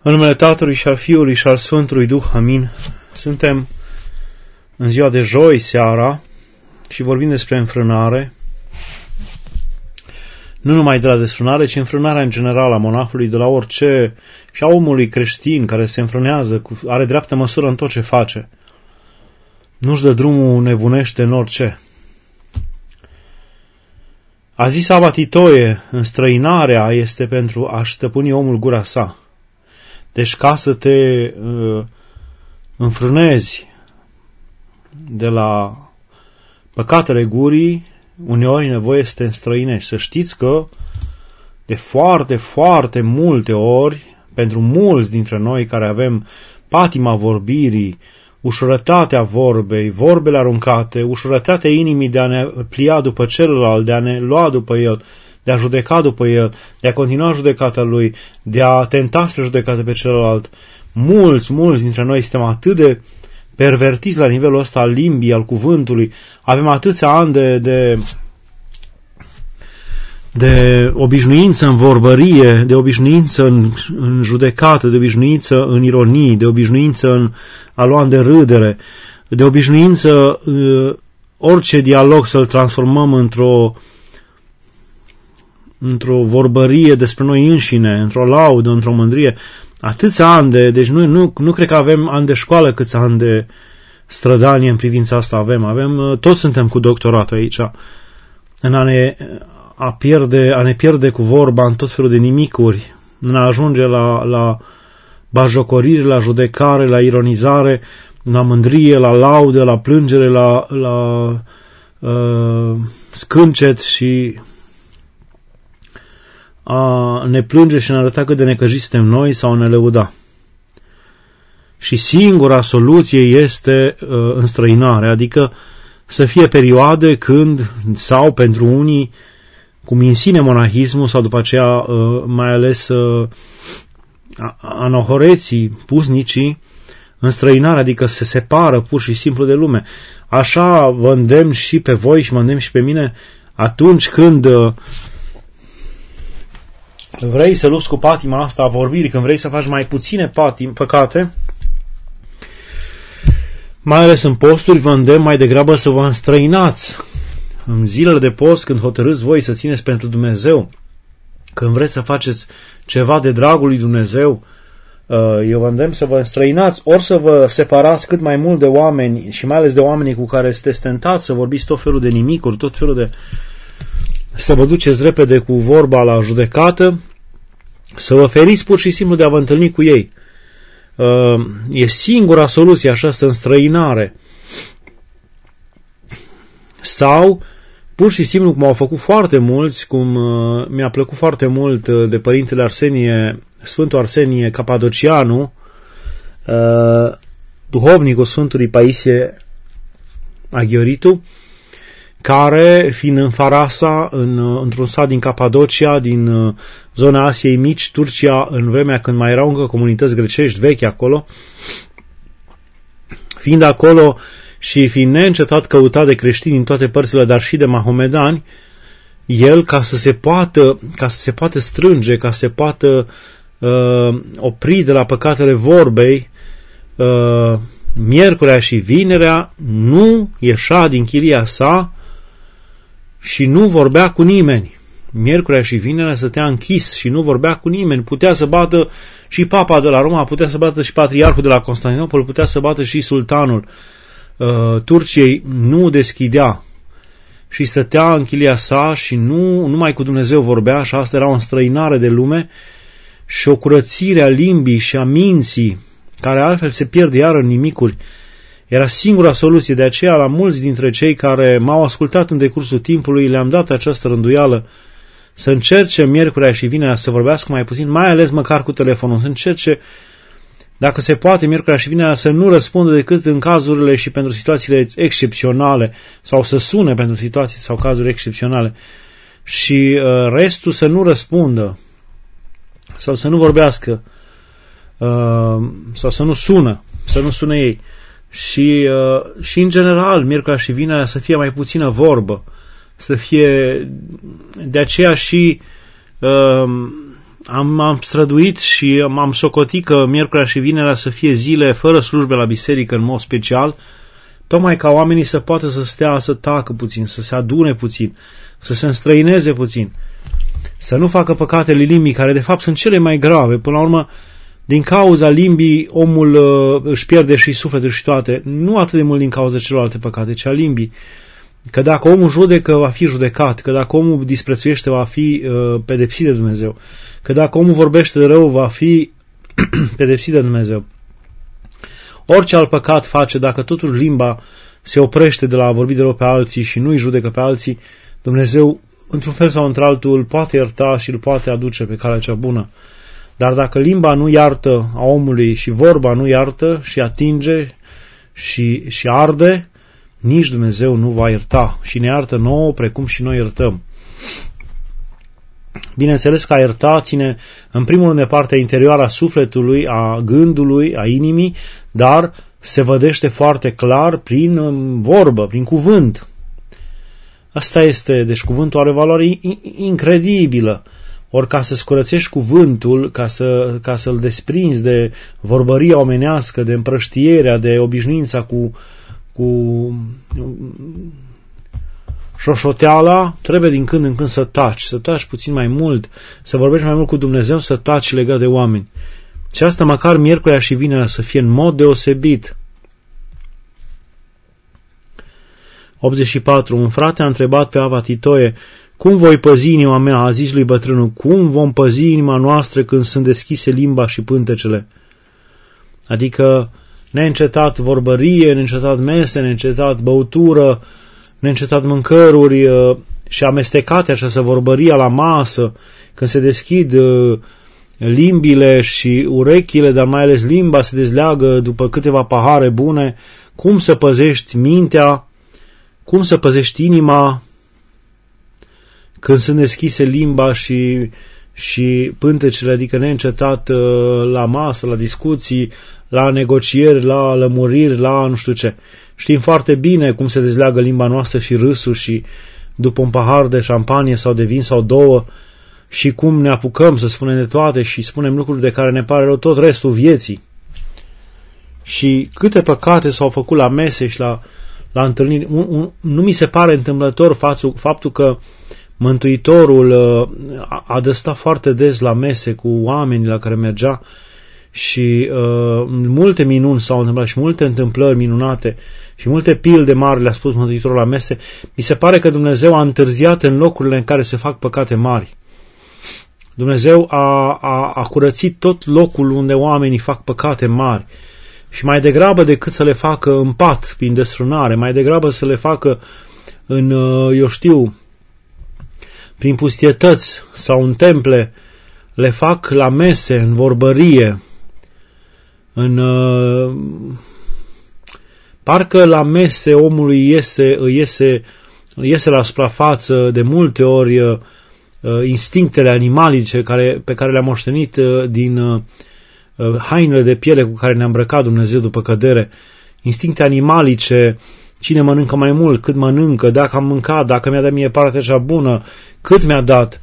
În numele Tatălui și al Fiului și al Sfântului Duh, amin. Suntem în ziua de joi seara și vorbim despre înfrânare. Nu numai de la desfrânare, ci înfrânarea în general a monahului, de la orice, și a omului creștin care se înfrânează, are dreaptă măsură în tot ce face. Nu-și dă drumul, nebunește în orice. A zis Aba Titoie, înstrăinarea este pentru a-și stăpâni omul gura sa. Deci ca să te înfrânezi de la păcatele gurii, uneori e nevoie să te înstrăinești. Să știți că de foarte, foarte multe ori, pentru mulți dintre noi care avem patima vorbirii, ușurătatea vorbei, vorbele aruncate, ușurătatea inimii de a ne plia după celălalt, de a ne lua după el, de a judeca după el, de a continua judecata lui, de a tenta spre judecată pe celălalt. Mulți dintre noi suntem atât de pervertiți la nivelul ăsta al limbii, al cuvântului, avem atâția ani de obișnuință în vorbărie, de obișnuință în judecată, de obișnuință în ironii, de obișnuință în a lua de râdere, de obișnuință orice dialog să-l transformăm într-o vorbărie despre noi înșine, într-o laudă, într-o mândrie. Atâția ani deci nu cred că avem ani de școală câți ani de strădanie în privința asta avem. Toți suntem cu doctorat aici. În a ne pierde cu vorba în tot felul de nimicuri, în a ajunge la bajocorire, la judecare, la ironizare, la mândrie, la laudă, la plângere, la scâncet și a ne plânge și ne arăta cât de necăjiți suntem noi sau ne lăuda. Și singura soluție este înstrăinarea, adică să fie perioade când, sau pentru unii, cum în sine monahismul, sau după aceea mai ales anahoreții, pusnicii, înstrăinarea, adică se separă pur și simplu de lume. Așa vă îndemn și pe voi și mă îndemn și pe mine atunci când vrei să lupți cu patima asta a vorbirii, când vrei să faci mai puține păcate, mai ales în posturi, vă îndemn mai degrabă să vă înstrăinați. În zilele de post, când hotărâți voi să țineți pentru Dumnezeu, când vreți să faceți ceva de dragul lui Dumnezeu, eu vă îndemn să vă înstrăinați, ori să vă separați cât mai mult de oameni și mai ales de oamenii cu care sunteți tentați să vorbiți tot felul de nimicuri, tot felul de... să vă duceți repede cu vorba la judecată, să vă feriți pur și simplu de a vă întâlni cu ei. E singura soluție această înstrăinare. Sau, pur și simplu, cum au făcut foarte mulți, cum mi-a plăcut foarte mult de părintele Arsenie, Sfântul Arsenie Capadocianu, duhovnicul Sfântului Paisie Aghioritu, care, fiind în Farasa, într-un sat din Capadocia, din zona Asiei Mici, Turcia, în vremea când mai erau încă comunități grecești vechi acolo, fiind acolo și fiind neîncetat căutat de creștini din toate părțile, dar și de mahomedani, el, ca să se poată strânge, ca să se poată opri de la păcatele vorbei, miercurea și vinerea, nu ieșea din chilia sa și nu vorbea cu nimeni. Miercurea și vinerea stătea închis și nu vorbea cu nimeni. Putea să bată și papa de la Roma, putea să bată și patriarhul de la Constantinopol, putea să bată și sultanul Turciei, nu deschidea și stătea în chilia sa și nu numai cu Dumnezeu vorbea, și asta era o înstrăinare de lume și o curățire a limbii și a minții, care altfel se pierde iar în nimicuri. Era singura soluție. De aceea, la mulți dintre cei care m-au ascultat în decursul timpului, le-am dat această rânduială să încerce miercurea și vinerea să vorbească mai puțin, mai ales măcar cu telefonul, să încerce, dacă se poate, miercurea și vinerea să nu răspundă decât în cazurile și pentru situațiile excepționale, sau să sune pentru situații sau cazuri excepționale, și restul să nu răspundă sau să nu vorbească sau să nu sună ei. Și în general, miercurea și vinerea să fie mai puțină vorbă, să fie de aceea și am străduit și m-am socotit că miercurea și vinerea să fie zile fără slujbe la biserică în mod special, tocmai ca oamenii să poată să stea, să tacă puțin, să se adune puțin, să se înstrăineze puțin, să nu facă păcatele limbii, care de fapt sunt cele mai grave. Până la urmă, din cauza limbii, omul își pierde și sufletul și toate, nu atât de mult din cauza celorlalte păcate, ci a limbii. Că dacă omul judecă, va fi judecat, că dacă omul disprețuiește, va fi pedepsit de Dumnezeu, că dacă omul vorbește de rău, va fi pedepsit de Dumnezeu. Orice alt păcat face, dacă totuși limba se oprește de la a vorbi de rău pe alții și nu îi judecă pe alții, Dumnezeu, într-un fel sau într-altul, îl poate ierta și îl poate aduce pe calea cea bună. Dar dacă limba nu iartă a omului și vorba nu iartă și atinge și arde, nici Dumnezeu nu va ierta și ne iartă nouă precum și noi iertăm. Bineînțeles că a ierta ține în primul rând de partea interioară a sufletului, a gândului, a inimii, dar se vădește foarte clar prin vorbă, prin cuvânt. Asta este, deci cuvântul are valoare incredibilă. Ori ca să scurățești cuvântul, ca să-l desprinzi de vorbăria omenească, de împrăștierea, de obișnuința cu șoșoteala, trebuie din când în când să taci puțin mai mult, să vorbești mai mult cu Dumnezeu, să taci legat de oameni. Și asta măcar miercurea și vinerea să fie în mod deosebit. 84. Un frate a întrebat pe Ava Titoie: cum voi păzi inima mea? A zis lui bătrânul: cum vom păzi inima noastră când sunt deschise limba și pântecele? Adică neîncetat vorbărie, neîncetat mese, neîncetat băutură, neîncetat mâncăruri și amestecate această vorbăria la masă, când se deschid limbile și urechile, dar mai ales limba se dezleagă după câteva pahare bune. Cum să păzești mintea? Cum să păzești inima când sunt deschise limba și pântecele, adică neîncetat la masă, la discuții, la negocieri, la lămuriri, la nu știu ce. Știm foarte bine cum se dezleagă limba noastră și râsul și după un pahar de șampanie sau de vin sau două și cum ne apucăm să spunem de toate și spunem lucruri de care ne pare rău tot restul vieții. Și câte păcate s-au făcut la mese și la întâlniri. Nu mi se pare întâmplător faptul că Mântuitorul a dăstat foarte des la mese cu oamenii la care mergea și multe minuni s-au întâmplat și multe întâmplări minunate și multe pilde mari le-a spus Mântuitorul la mese. Mi se pare că Dumnezeu a întârziat în locurile în care se fac păcate mari. Dumnezeu a curățit tot locul unde oamenii fac păcate mari și mai degrabă decât să le facă în pat, prin desfrânare, mai degrabă să le facă în, prin pustietăți sau în temple, le fac la mese, în vorbărie, parcă la mese omului iese la suprafață de multe ori instinctele animalice pe care le-am moștenit din hainele de piele cu care ne-a îmbrăcat Dumnezeu după cădere, instincte animalice, cine mănâncă mai mult, cât mănâncă, dacă am mâncat, dacă mi-a dat mie partea cea bună, cât mi-a dat.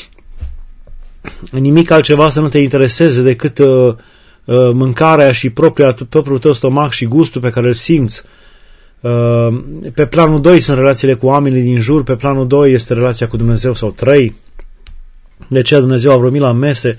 Nimic altceva să nu te intereseze decât mâncarea și propriul tău stomac și gustul pe care îl simți. Pe planul 2 sunt relațiile cu oamenii din jur, pe planul 2 este relația cu Dumnezeu, sau 3. De aceea Dumnezeu a vrut la mese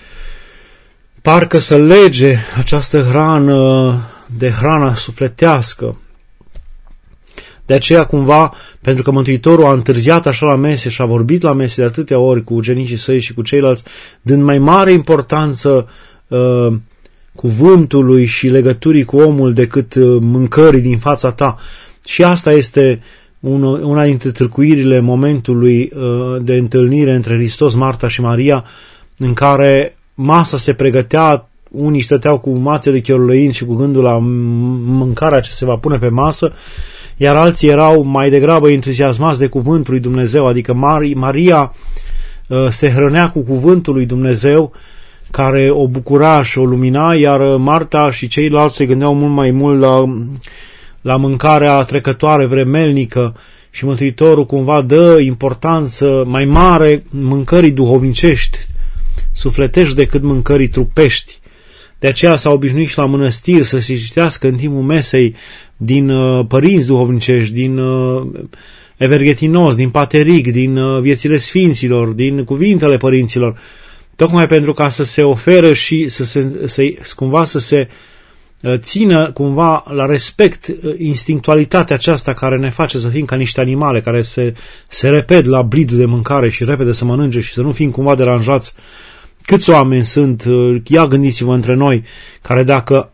parcă să lege această hrană de hrana sufletească. De aceea cumva, pentru că Mântuitorul a întârziat așa la mese și a vorbit la mese de atâtea ori cu ucenicii săi și cu ceilalți, dând mai mare importanță cuvântului și legăturii cu omul decât mâncării din fața ta. Și asta este una dintre târcuirile momentului de întâlnire între Hristos, Marta și Maria, în care masa se pregătea, unii stăteau cu mațele chiorlăind și cu gândul la mâncarea ce se va pune pe masă, iar alții erau mai degrabă entuziasmați de cuvântul lui Dumnezeu, adică Maria se hrănea cu cuvântul lui Dumnezeu care o bucura și o lumina, iar Marta și ceilalți se gândeau mult mai mult la mâncarea trecătoare, vremelnică, și Mântuitorul cumva dă importanță mai mare mâncării duhovnicești, sufletești decât mâncării trupești. De aceea s-a obișnuit și la mănăstiri să se citească în timpul mesei din părinți duhovnicești, din Everghetinos, din Pateric, din viețile sfinților, din cuvintele părinților, tocmai pentru ca să se oferă și cumva să se țină cumva la respect instinctualitatea aceasta care ne face să fim ca niște animale, care se repet la blidul de mâncare și repede să mănânce și să nu fim cumva deranjați. Câți oameni sunt, ia gândiți-vă între noi, care dacă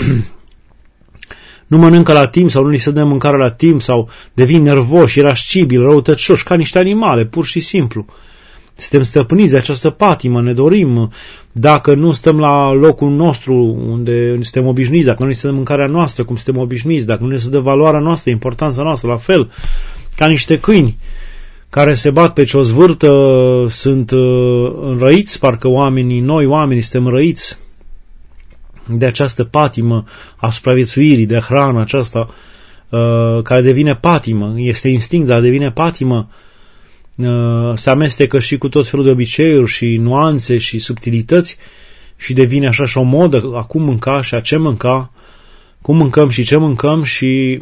nu mănâncă la timp sau nu li se dă mâncare la timp sau devin nervoși, irascibili, răutăcioși, ca niște animale, pur și simplu. Suntem stăpâniți de această patimă, ne dorim, dacă nu stăm la locul nostru unde suntem obișnuiți, dacă nu ne se dă mâncarea noastră cum suntem obișnuiți, dacă nu ne se dă valoarea noastră, importanța noastră, la fel, ca niște câini care se bat pe ce o zvârtă, sunt înrăiți, parcă noi oamenii suntem înrăiți de această patimă a supraviețuirii, de hrană aceasta care devine patimă, este instinct, dar devine patimă, se amestecă și cu tot felul de obiceiuri și nuanțe și subtilități și devine așa și o modă, a cum mânca și a ce mânca, cum mâncăm și ce mâncăm și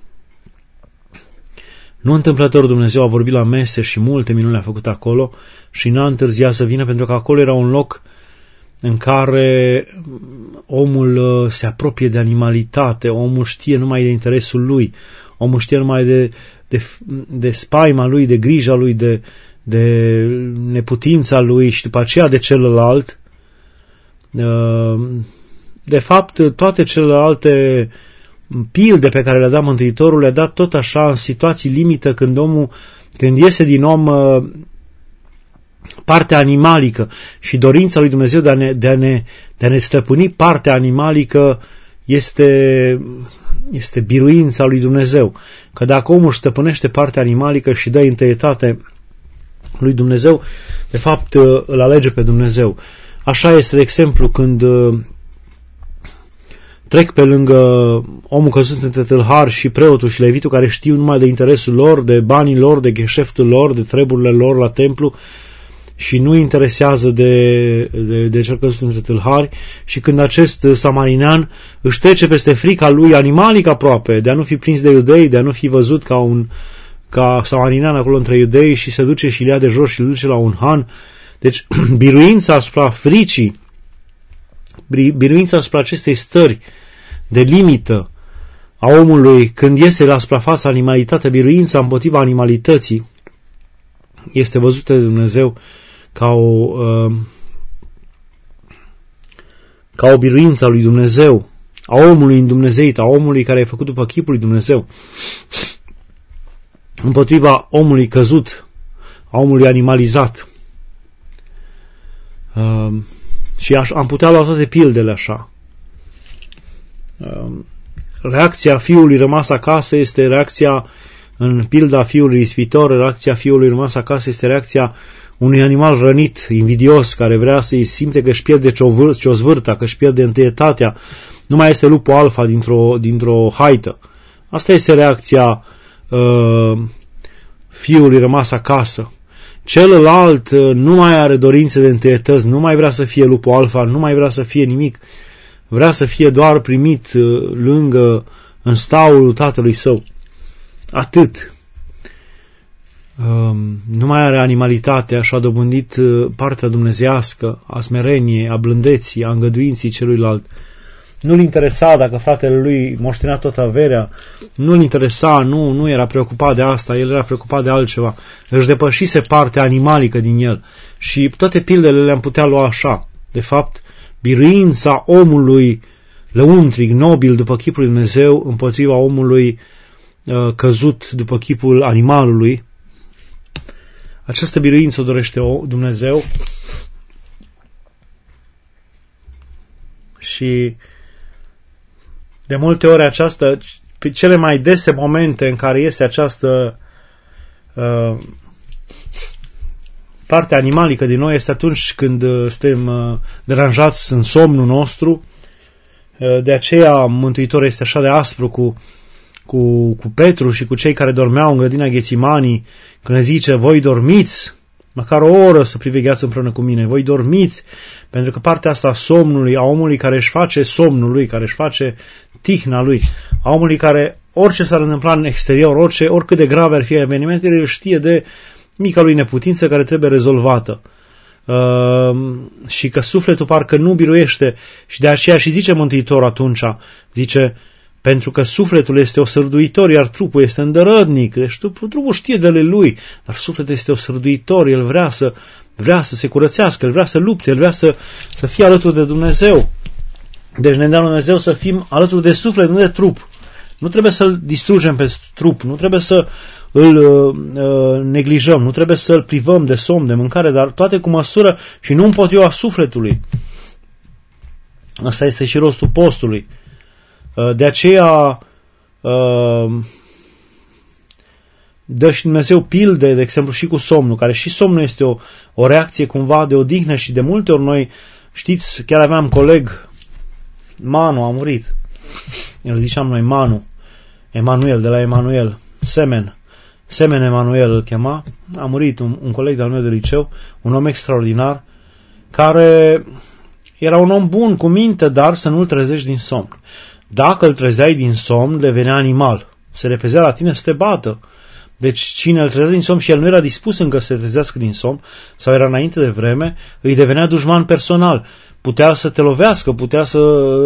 nu întâmplător Dumnezeu a vorbit la mese și multe minuni a făcut acolo și n-a întârziat să vină pentru că acolo era un loc în care omul se apropie de animalitate, omul știe numai de interesul lui, omul știe numai de spaima lui, de grija lui, de neputința lui și după aceea de celălalt. De fapt, toate celelalte pilde pe care le-a dat Mântuitorul le-a dat tot așa în situații limită când iese din om partea animalică și dorința lui Dumnezeu de a ne stăpâni partea animalică este biruința lui Dumnezeu. Că dacă omul stăpânește partea animalică și dă întâietate lui Dumnezeu, de fapt îl alege pe Dumnezeu. Așa este, de exemplu, când trec pe lângă omul căzut între tâlhari și preotul și levitul care știu numai de interesul lor, de banii lor, de gheșeftul lor, de treburile lor la templu și nu interesează de cel căzut între tâlhari și când acest samarinean își trece peste frica lui animalic aproape, de a nu fi prins de iudei, de a nu fi văzut ca samarinean acolo între iudei și se duce și le ia de jos și îl duce la un han. Deci biruința asupra fricii, biruința asupra acestei stări de limită a omului când iese la suprafața animalitatea, biruința împotriva animalității este văzută de Dumnezeu ca o biruință a lui Dumnezeu, a omului îndumnezeit, a omului care e făcut după chipul lui Dumnezeu, împotriva omului căzut, a omului animalizat. Și am putea lua toate pildele așa. Reacția fiului rămas acasă este reacția, în pilda fiului ispitor, reacția fiului rămas acasă este reacția unui animal rănit, invidios, care vrea să-i simte că își pierde ciozvârta, că își pierde întâietatea, nu mai este lupul alfa dintr-o haită. Asta este reacția fiului rămas acasă. Celălalt nu mai are dorințe de întâietăți, nu mai vrea să fie lupul alfa, nu mai vrea să fie nimic, vrea să fie doar primit lângă, în staul tatălui său. Atât. Nu mai are animalitate, așa a dobândit partea dumnezeiască, a smereniei, a blândeții, a îngăduinții celuilalt. Nu-l interesa dacă fratele lui moștenea tot averea, nu-l interesa, nu era preocupat de asta, el era preocupat de altceva. Își depășise partea animalică din el. Și toate pildele le-am putea lua așa. De fapt, biruința omului lăuntric, nobil după chipul lui Dumnezeu, împotriva omului căzut după chipul animalului. Această biruință o dorește Dumnezeu și de multe ori această, pe cele mai dese momente în care este această parte animalică din noi este atunci când suntem deranjați în somnul nostru. De aceea Mântuitorul este așa de aspru cu Petru și cu cei care dormeau în grădina Ghețimanii, când zice, voi dormiți, măcar o oră să privegheați împreună cu mine. Voi dormiți, pentru că partea asta a somnului, a omului care își face somnul lui, care își face tihna lui, a omului care, orice s-ar întâmpla în exterior, oricât de grave ar fi evenimentele, el știe de mica lui neputință care trebuie rezolvată. Și că sufletul parcă nu biruiește și de aceea și zice Mântuitorul atunci, zice, pentru că sufletul este osărduitor, iar trupul este îndărădnic. Deci trupul știe de lui, dar sufletul este osărduitor, el vrea să se curățească, el vrea să lupte, el vrea să fie alături de Dumnezeu. Deci ne dă Dumnezeu să fim alături de suflet, nu de trup. Nu trebuie să-l distrugem pe trup, nu trebuie să îl neglijăm, nu trebuie să-l privăm de somn, de mâncare, dar toate cu măsură și nu împotriva sufletului. Asta este și rostul postului. De aceea dă și Dumnezeu pilde, de exemplu, și cu somnul, care și somnul este o reacție cumva de odihnă și de multe ori noi, știți, chiar aveam coleg, Manu a murit, îl ziceam noi Manu, Emanuel, de la Emanuel, Semen Emanuel îl chema, a murit un coleg de-al meu de liceu, un om extraordinar, care era un om bun, cu minte, dar să nu-l trezești din somn. Dacă îl trezeai din somn, devenea animal. Se repezea la tine să te bată. Deci cine îl trezea din somn și el nu era dispus încă să se trezească din somn, sau era înainte de vreme, îi devenea dușman personal. Putea să te lovească, putea să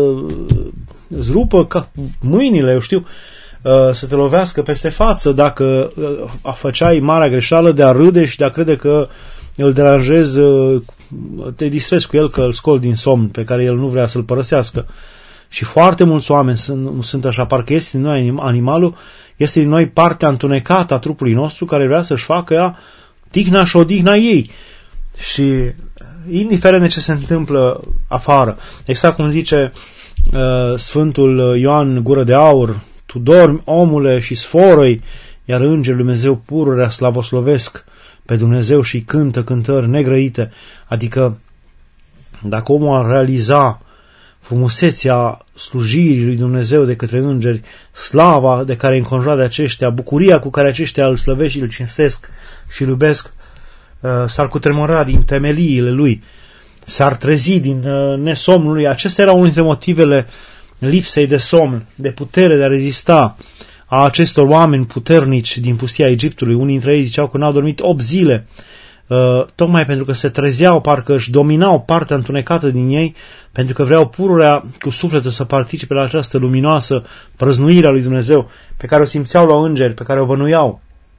îți rupă mâinile, eu știu, să te lovească peste față dacă făceai marea greșeală de a râde și de a crede că îl deranjezi, te distrezi cu el, că îl scoli din somn pe care el nu vrea să-l părăsească. Și foarte mulți oameni sunt așa, parcă este din noi animalul, este din noi partea întunecată a trupului nostru care vrea să-și facă ea tihna și odihna ei. Și indiferent de ce se întâmplă afară, exact cum zice Sfântul Ioan Gură de Aur, tu dormi, omule, și sforăi, iar Îngerul Dumnezeu pururea slavoslovesc pe Dumnezeu și cântă cântări negrăite. Adică dacă omul ar realiza frumusețea slujirii lui Dumnezeu de către îngeri, slava de care îi înconjoară de aceștia, bucuria cu care aceștia îl slăvesc și îl cinstesc și îl iubesc, s-ar cutremura din temeliile lui, s-ar trezi din nesomnul lui. Acesta era unul dintre motivele lipsei de somn, de putere de a rezista a acestor oameni puternici din pustia Egiptului. Unii dintre ei ziceau că n-au dormit 8 zile, tocmai pentru că se trezeau, parcă își dominau partea întunecată din ei, pentru că vreau pururea cu sufletul să participe la această luminoasă prăznuire a lui Dumnezeu, pe care o simțeau la îngeri, pe care o bănuiau.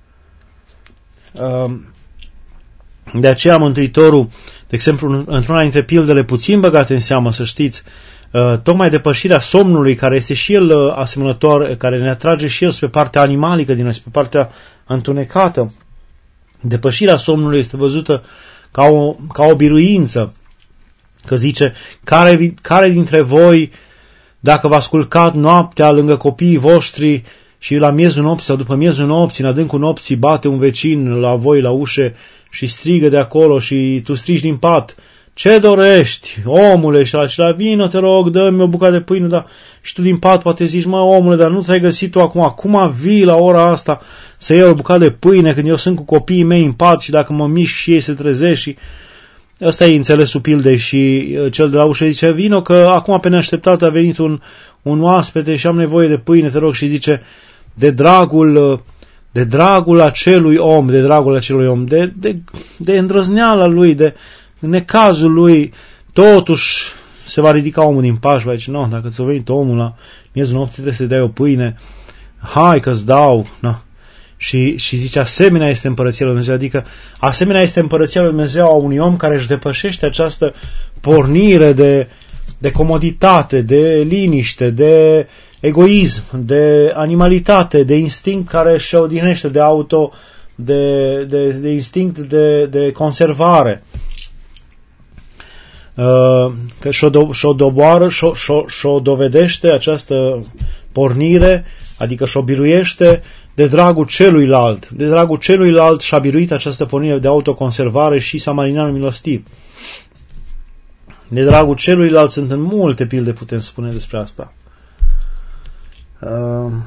De aceea Mântuitorul, de exemplu, într-una dintre pildele puțin băgate în seamă, să știți, tocmai depășirea somnului, care este și el asemănător, care ne atrage și el spre partea animalică din noi, spre partea întunecată, depășirea somnului este văzută ca o biruință, că zice, care dintre voi, dacă v-ați culcat noaptea lângă copiii voștri și la miezul nopții sau după miezul nopții, în adâncul nopții, bate un vecin la voi la ușă și strigă de acolo și tu strigi din pat, ce dorești, omule? Și acela, vină, te rog, dă-mi o bucată de pâine, da. Și tu din pat poate zici, mă, omule, dar nu ți-ai găsit tu acum vii la ora asta să iei o bucată de pâine când eu sunt cu copiii mei în pat și dacă mă mișc și ei se trezesc. Și ăsta e înțelesul pildei. Și cel de la ușă zice, vină, că acum pe neașteptat a venit un oaspete și am nevoie de pâine, te rog. Și zice, de dragul acelui om, de îndrăzneala lui, de necazul lui, totuși se va ridica omul din pat și va zice, nu, dacă ți-a venit omul la miezul nopții, trebuie să-i dai o pâine, hai că-ți dau, na. Și zice, asemenea este împărăția lui Dumnezeu, adică asemenea este împărăția lui Dumnezeu a unui om care își depășește această pornire de comoditate, de liniște, de egoism, de animalitate, de instinct care își odihnește, de instinct de conservare. Că și-o dovedește această pornire, adică și-o biruiește de dragul celuilalt. De dragul celuilalt și-a biruit această pornire de autoconservare și samarinanul milostiv. De dragul celuilalt sunt în multe pilde, putem spune despre asta.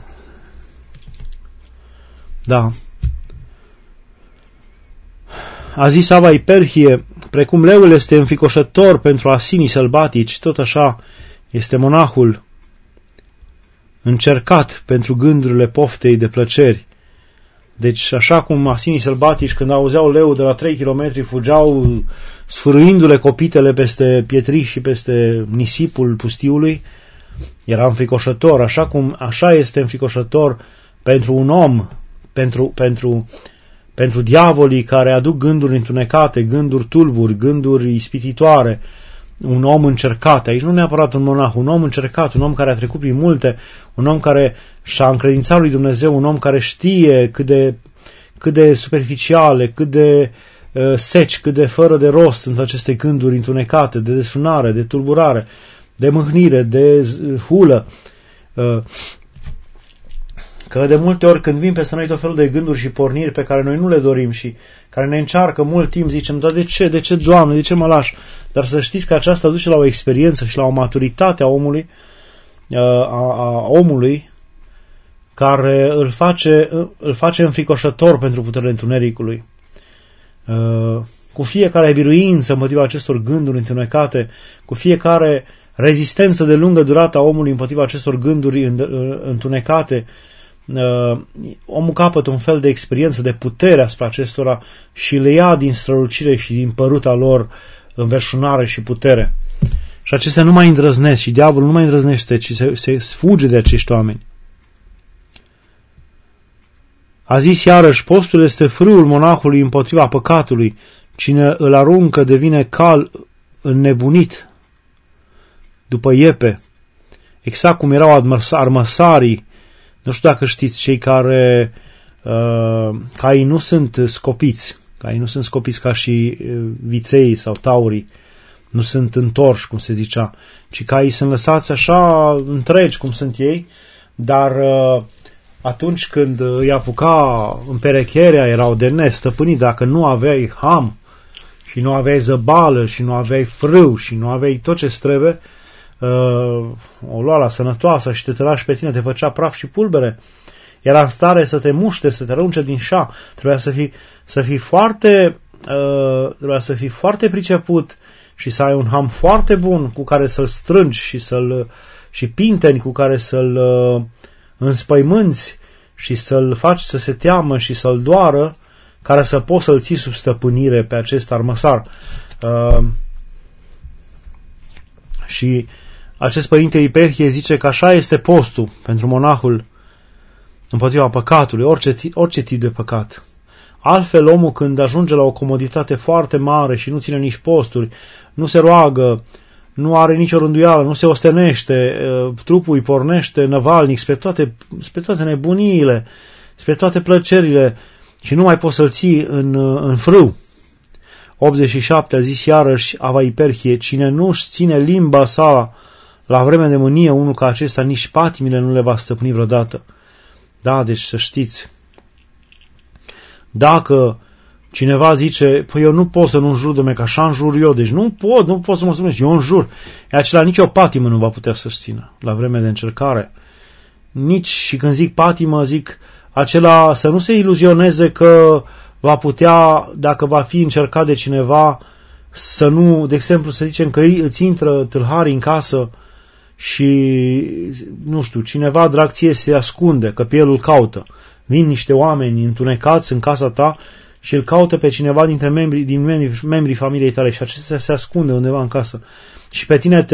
Da. a zis Ava Iperhie, precum leul este înfricoșător pentru asinii sălbatici, tot așa este monahul încercat pentru gândurile poftei de plăceri. Deci, așa cum asinii sălbatici, când auzeau leu de la 3 km, fugeau sfârâindu-le copitele peste pietriș și peste nisipul pustiului, era înfricoșător. Așa este înfricoșător pentru un om, pentru diavolii care aduc gânduri întunecate, gânduri tulburi, gânduri ispititoare, un om încercat. Aici nu neapărat un monah, un om încercat, un om care a trecut prin multe, un om care și-a încredințat lui Dumnezeu, un om care știe cât de superficiale, cât de seci, cât de fără de rost sunt aceste gânduri întunecate, de desfrânare, de tulburare, de mâhnire, de hulă. Că de multe ori când vin peste noi tot felul de gânduri și porniri pe care noi nu le dorim și care ne încearcă mult timp, zicem, dar de ce? De ce, Doamne? De ce mă lași? Dar să știți că aceasta duce la o experiență și la o maturitate a omului care îl face înfricoșător pentru puterile întunericului. Cu fiecare biruință împotriva acestor gânduri întunecate, cu fiecare rezistență de lungă durată a omului împotriva acestor gânduri întunecate, omul capătă un fel de experiență de putere asupra acestora și le ia din strălucire și din păruta lor înverșunare și putere. Și acestea nu mai îndrăznesc și diavolul nu mai îndrăznește, ci se fuge de acești oameni. A zis iarăși, postul este frâul monahului împotriva păcatului. Cine îl aruncă devine cal înnebunit după iepe. Exact cum erau armăsarii. Nu știu dacă știți, cei care caii nu sunt scopiți. Caii nu sunt scopiți ca și viței sau taurii. Nu sunt întorși, cum se zicea. Ci caii sunt lăsați așa întregi, cum sunt ei. Dar atunci când îi apuca împerecherea, erau de nestăpânit. Dacă nu aveai ham și nu aveai zăbală și nu aveai frâu și nu aveai tot ce trebuie, o lua la sănătoasă și te tăra și pe tine, te făcea praf și pulbere. Era în stare să te muște, să te arunce din șa. Trebuia să fii foarte priceput și să ai un ham foarte bun cu care să-l strângi și pinteni cu care să-l înspăimânți și să-l faci să se teamă și să-l doară, care să poți să-l ții sub stăpânire pe acest armăsar. Și acest părinte Iperhie zice că așa este postul pentru monahul împotriva păcatului, orice tip de păcat. Altfel, omul când ajunge la o comoditate foarte mare și nu ține nici posturi, nu se roagă, nu are nicio rânduială, nu se ostenește, trupul îi pornește năvalnic spre toate nebuniile, spre toate plăcerile și nu mai poți să-l ții în frâu. 87 a zis iarăși Ava Iperhie, cine nu-și ține limba sa la vreme de mânie, unul ca acesta, nici patimile nu le va stăpâni vreodată. Da, deci să știți, dacă cineva zice, păi eu nu pot să nu înjur, dom'le, că așa înjur eu, deci nu pot să mă spun, eu înjur, e acela nicio patimă nu va putea să-și țină la vreme de încercare. Nici, și când zic patimă, zic acela să nu se iluzioneze că va putea, dacă va fi încercat de cineva, să nu, de exemplu, să zicem că îți intră tâlharii în casă și, nu știu, cineva drag ție se ascunde, că pe el îl caută. Vin niște oameni întunecați în casa ta și îl caută pe cineva dintre membrii familiei tale și acesta se ascunde undeva în casă. Și pe tine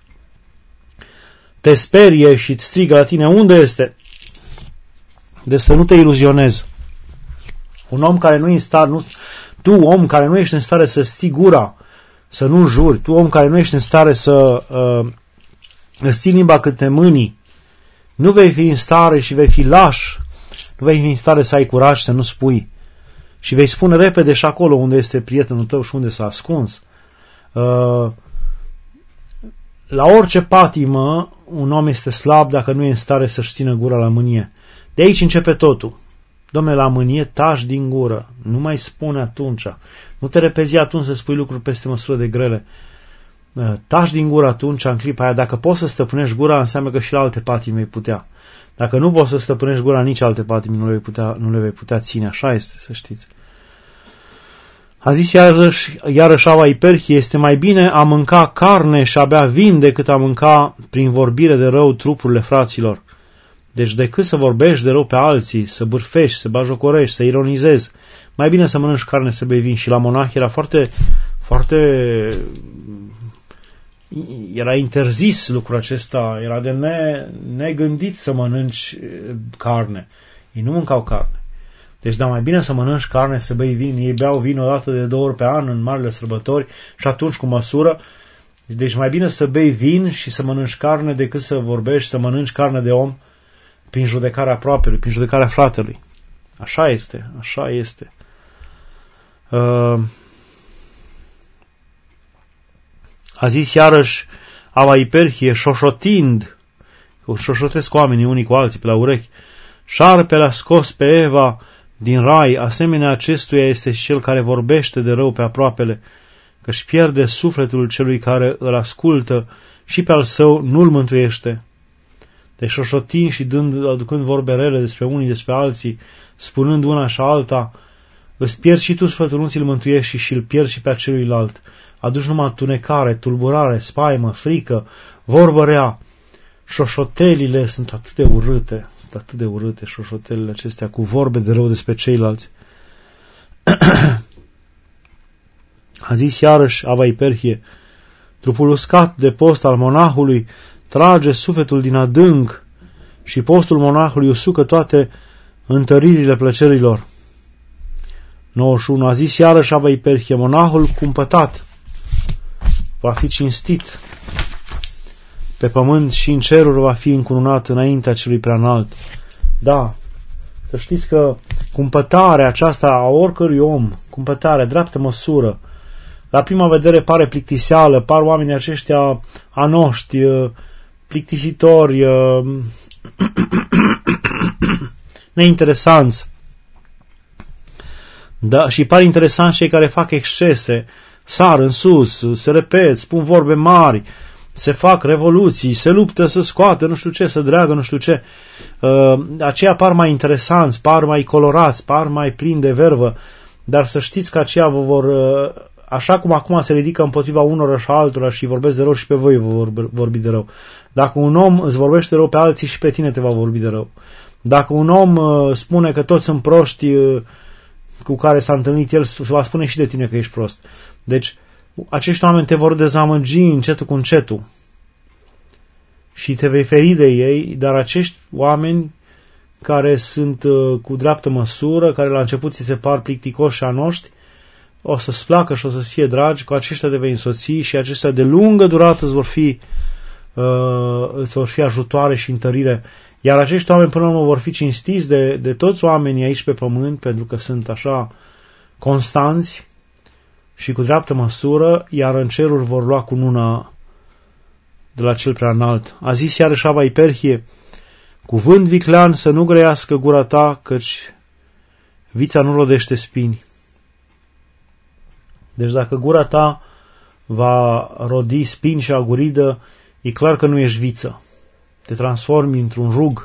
te sperie și îți strigă la tine, unde este? Deci să nu te iluzionezi. Un om care nu e în stare, tu om care nu ești în stare să ții gura, să nu juri, tu om care nu ești în stare să îți ții limba cât te mânii, nu vei fi în stare și vei fi laș, nu vei fi în stare să ai curaj să nu spui. Și vei spune repede și acolo unde este prietenul tău și unde s-a ascuns. La orice patimă, un om este slab dacă nu e în stare să-și țină gura la mânie. De aici începe totul. Dom'le, la mânie taci din gură. Nu mai spune atunci. Nu te repezi atunci să spui lucruri peste măsură de grele. Taci din gură atunci, în clipa aia. Dacă poți să stăpânești gura, înseamnă că și la alte patimi vei putea. Dacă nu poți să stăpânești gura, nici alte patimi nu le vei putea ține. Așa este, să știți. A zis iarăși Ava Iperchie, este mai bine a mânca carne și a bea vin decât a mânca prin vorbire de rău trupurile fraților. Deci decât să vorbești de rău pe alții, să bârfești, să bajocorești, să ironizezi, mai bine să mănânci carne, să bei vin. Și la monah era era interzis lucrul acesta, era de negândit să mănânci carne. Ei nu mâncau carne. Deci, mai bine să mănânci carne, să bei vin. Ei beau vin o dată de 2 ori pe an în marile sărbători și atunci cu măsură. Deci mai bine să bei vin și să mănânci carne decât să vorbești, să mănânci carne de om prin judecarea aproapelui, prin judecarea fratelui. Așa este, așa este. A zis iarăși Ava Iperchie, șoșotind, șoșotesc oamenii unii cu alții pe la urechi, șarpele a scos pe Eva din rai, asemenea acestuia este și cel care vorbește de rău pe aproapele, că-și pierde sufletul celui care îl ascultă și pe al său nu-l mântuiește. Deci șoșotind și aducând vorbe rele despre unii, despre alții, spunând una și alta, îți pierzi și tu sufletul, nu ți-l mântuiești și îl pierzi și pe celuilalt. Aduci numai tunecare, tulburare, spaimă, frică, vorbă rea. Șoșotelile sunt atât de urâte, șoșotelile acestea cu vorbe de rău despre ceilalți. A zis iarăși Ava Iperchie, trupul uscat de post al monahului trage sufletul din adânc și postul monahului usucă toate întăririle plăcerilor. 91. A zis iarăși Ava Iperchie, monahul cumpătat va fi cinstit pe pământ și în ceruri va fi încununat înaintea celui preanalt. Da, să știți că cumpătarea aceasta a oricărui om, cumpătarea, dreaptă măsură, la prima vedere pare plictiseală, par oamenii aceștia anoști, plictisitori, neinteresanți. Da, și par interesanți cei care fac excese, sar în sus, se repet, spun vorbe mari, se fac revoluții, se luptă să scoată nu știu ce, să dreagă nu știu ce. Aceia par mai interesanți, par mai colorați, par mai plini de vervă, dar să știți că aceia vă vor, așa cum acum se ridică împotriva unora și altora și vorbesc de rău, și pe voi vă vorbi de rău. Dacă un om îți vorbește rău pe alții, și pe tine te va vorbi de rău. Dacă un om spune că toți sunt proști cu care s-a întâlnit el, va spune și de tine că ești prost. Deci, acești oameni te vor dezamăgi încetul cu încetul și te vei feri de ei, dar acești oameni care sunt cu dreaptă măsură, care la început ți se par plicticoși și anoști, o să-ți placă și o să-ți fie dragi, cu aceștia te vei însoți și aceștia de lungă durată îți vor fi ajutoare și întărire. Iar acești oameni până la urmă vor fi cinstiți de toți oamenii aici pe pământ, pentru că sunt așa constanți și cu dreaptă măsură, iar în ceruri vor lua cununa de la cel prea înalt. A zis iarăși Ava Iperchie, cuvânt viclean să nu grăiască gura ta, căci vița nu rodește spini. Deci dacă gura ta va rodi spini și aguridă, e clar că nu ești viță. Te transformi într-un rug.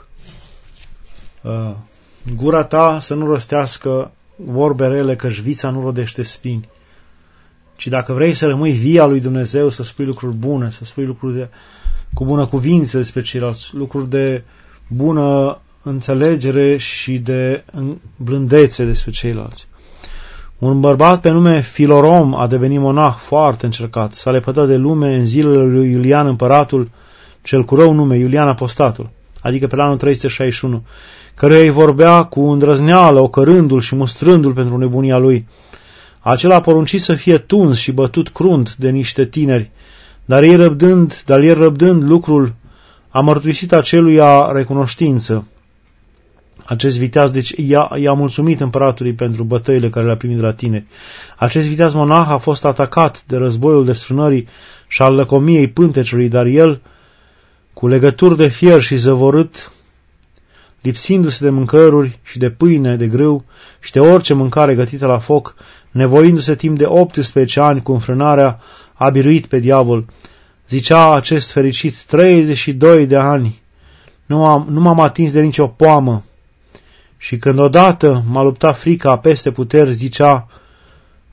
Gura ta să nu rostească vorbe rele, căci vița nu rodește spini. Ci dacă vrei să rămâi via lui Dumnezeu, să spui lucruri bune, să spui lucruri cu bună cuvință despre ceilalți, lucruri de bună înțelegere și de blândețe despre ceilalți. Un bărbat pe nume Filorom a devenit monah foarte încercat. S-a lepădat de lume în zilele lui Iulian împăratul, cel cu rău nume, Iulian Apostatul, adică pe la anul 361, căruia îi vorbea cu îndrăzneală, ocărându-l și mustrându-l pentru nebunia lui. Acela a poruncit să fie tuns și bătut crunt de niște tineri, dar el răbdând lucrul, a mărturisit aceluia recunoștință. Acest viteaz, deci, i-a mulțumit împăratului pentru bătăile care le-a primit de la tineri. Acest viteaz monah a fost atacat de războiul desfrânării și al lăcomiei pântecelui, dar el, cu legături de fier și zăvorât, lipsindu-se de mâncăruri și de pâine, de grâu și de orice mâncare gătită la foc, nevoindu-se timp de 18 ani cu înfrânarea, a biruit pe diavol. Zicea acest fericit, 32 de ani, nu m-am atins de nicio poamă. Și când odată m-a luptat frica peste puteri, zicea,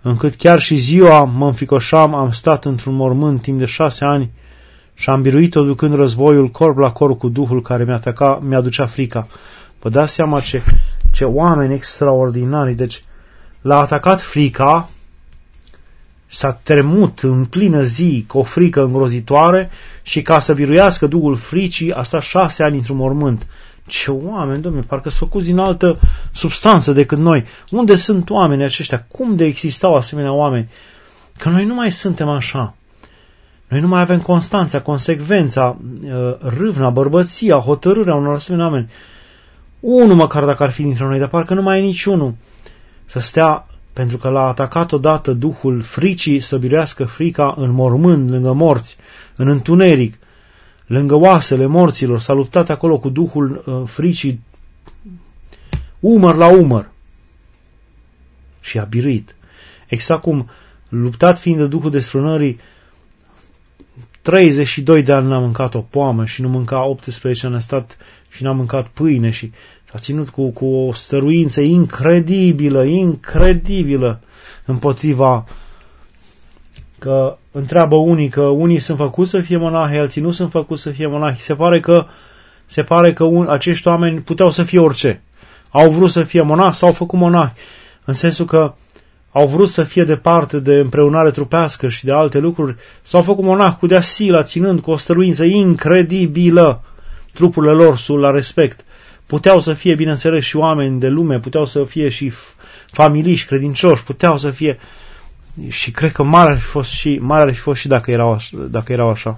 încât chiar și ziua mă înfricoșam, am stat într-un mormânt timp de 6 ani și am biruit-o ducând războiul corp la corp cu Duhul care mi-aducea frica. Vă dați seama ce oameni extraordinari. Deci l-a atacat frica, s-a tremut în plină zi cu o frică îngrozitoare și ca să biruiască Duhul fricii a stat 6 ani într-un mormânt. Ce oameni, Dom'le, parcă sunt făcuți din altă substanță decât noi. Unde sunt oamenii aceștia? Cum de existau asemenea oameni? Că noi nu mai suntem așa. Noi nu mai avem constanța, consecvența, râvna, bărbăția, hotărârea unor asemenea oameni. Unul măcar dacă ar fi dintre noi, dar parcă nu mai e niciunul să stea, pentru că l-a atacat odată Duhul fricii, să biruiască frica în mormânt, lângă morți, în întuneric, lângă oasele morților, s-a luptat acolo cu Duhul fricii, umăr la umăr, și a biruit. Exact cum, luptat fiind de Duhul desfrânării, 32 de ani n-a mâncat o poamă și nu mânca 18 ani a stat și n-a mâncat pâine și s-a ținut cu o stăruință incredibilă împotriva, că întreabă unii că unii sunt făcuți să fie monahi, alții nu sunt făcuți să fie monahi. Se pare că acești oameni puteau să fie orice. Au vrut să fie monahi, s-au făcut monahi, în sensul că au vrut să fie departe de împreunare trupească și de alte lucruri, s-au făcut monahi cu deasila, ținând cu o stăruință incredibilă trupurile lor la respect. Puteau să fie, bineînțeles, și oameni de lume, puteau să fie și familiști credincioși, puteau să fie, și cred că mare ar fi fost și dacă erau așa.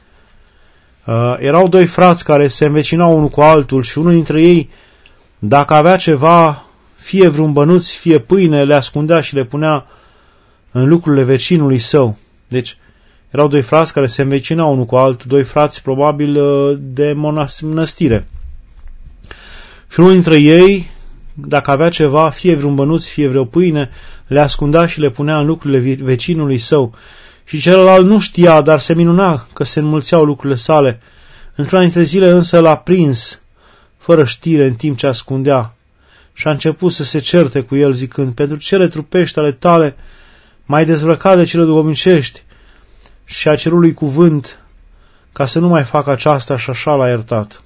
Erau doi frați care se învecinau unul cu altul și unul dintre ei, dacă avea ceva, fie vreun bănuț, fie pâine, le ascundea și le punea în lucrurile vecinului său. Deci, erau doi frați care se învecinau unul cu altul, doi frați probabil de mănăstire. Și unul dintre ei, dacă avea ceva, fie vreun bănuț, fie vreo pâine, le ascundea și le punea în lucrurile vecinului său. Și celălalt nu știa, dar se minuna că se înmulțeau lucrurile sale. Într-una dintre zile însă l-a prins, fără știre, în timp ce ascundea. Și a început să se certe cu el, zicând: pentru cele trupești ale tale m-ai dezbrăcat de cele duhovnicești. Și a cerut lui cuvânt ca să nu mai facă aceasta, și așa l-a iertat.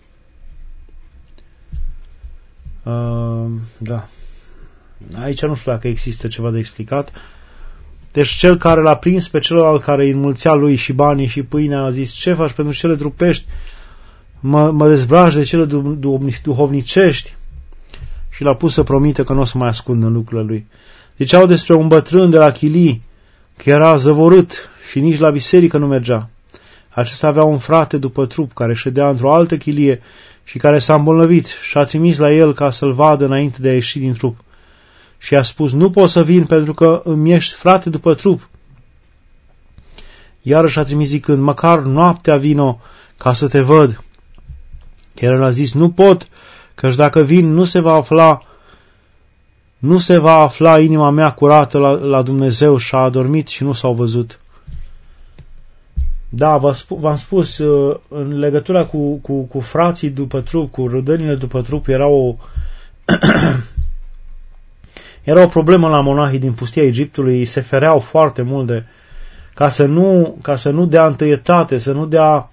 Da. Aici nu știu dacă există ceva de explicat. Deci cel care l-a prins pe celălalt care îi înmulțea lui și banii și pâinea a zis: ce faci pentru cele trupești? Mă dezbraci de cele duhovnicești. Și l-a pus să promite că nu o să mai ascundă în lucrurile lui. Ziceau despre un bătrân de la Chilii că era zăvorât și nici la biserică nu mergea. Acesta avea un frate după trup care ședea într-o altă chilie și care s-a îmbolnăvit și a trimis la el ca să-l vadă înainte de a ieși din trup. Și a spus: nu pot să vin pentru că îmi ești frate după trup. Iarăși a trimis zicând: măcar noaptea vino ca să te văd. Iar el a zis: nu pot, căci dacă vin nu se va afla inima mea curată la Dumnezeu. Și a adormit și nu s-au văzut. Da, v-am spus, în legătura cu frații după trup, cu râdănile după trup, era o problemă la monahii din pustia Egiptului. Se fereau foarte mult ca să nu dea întâietate, să nu dea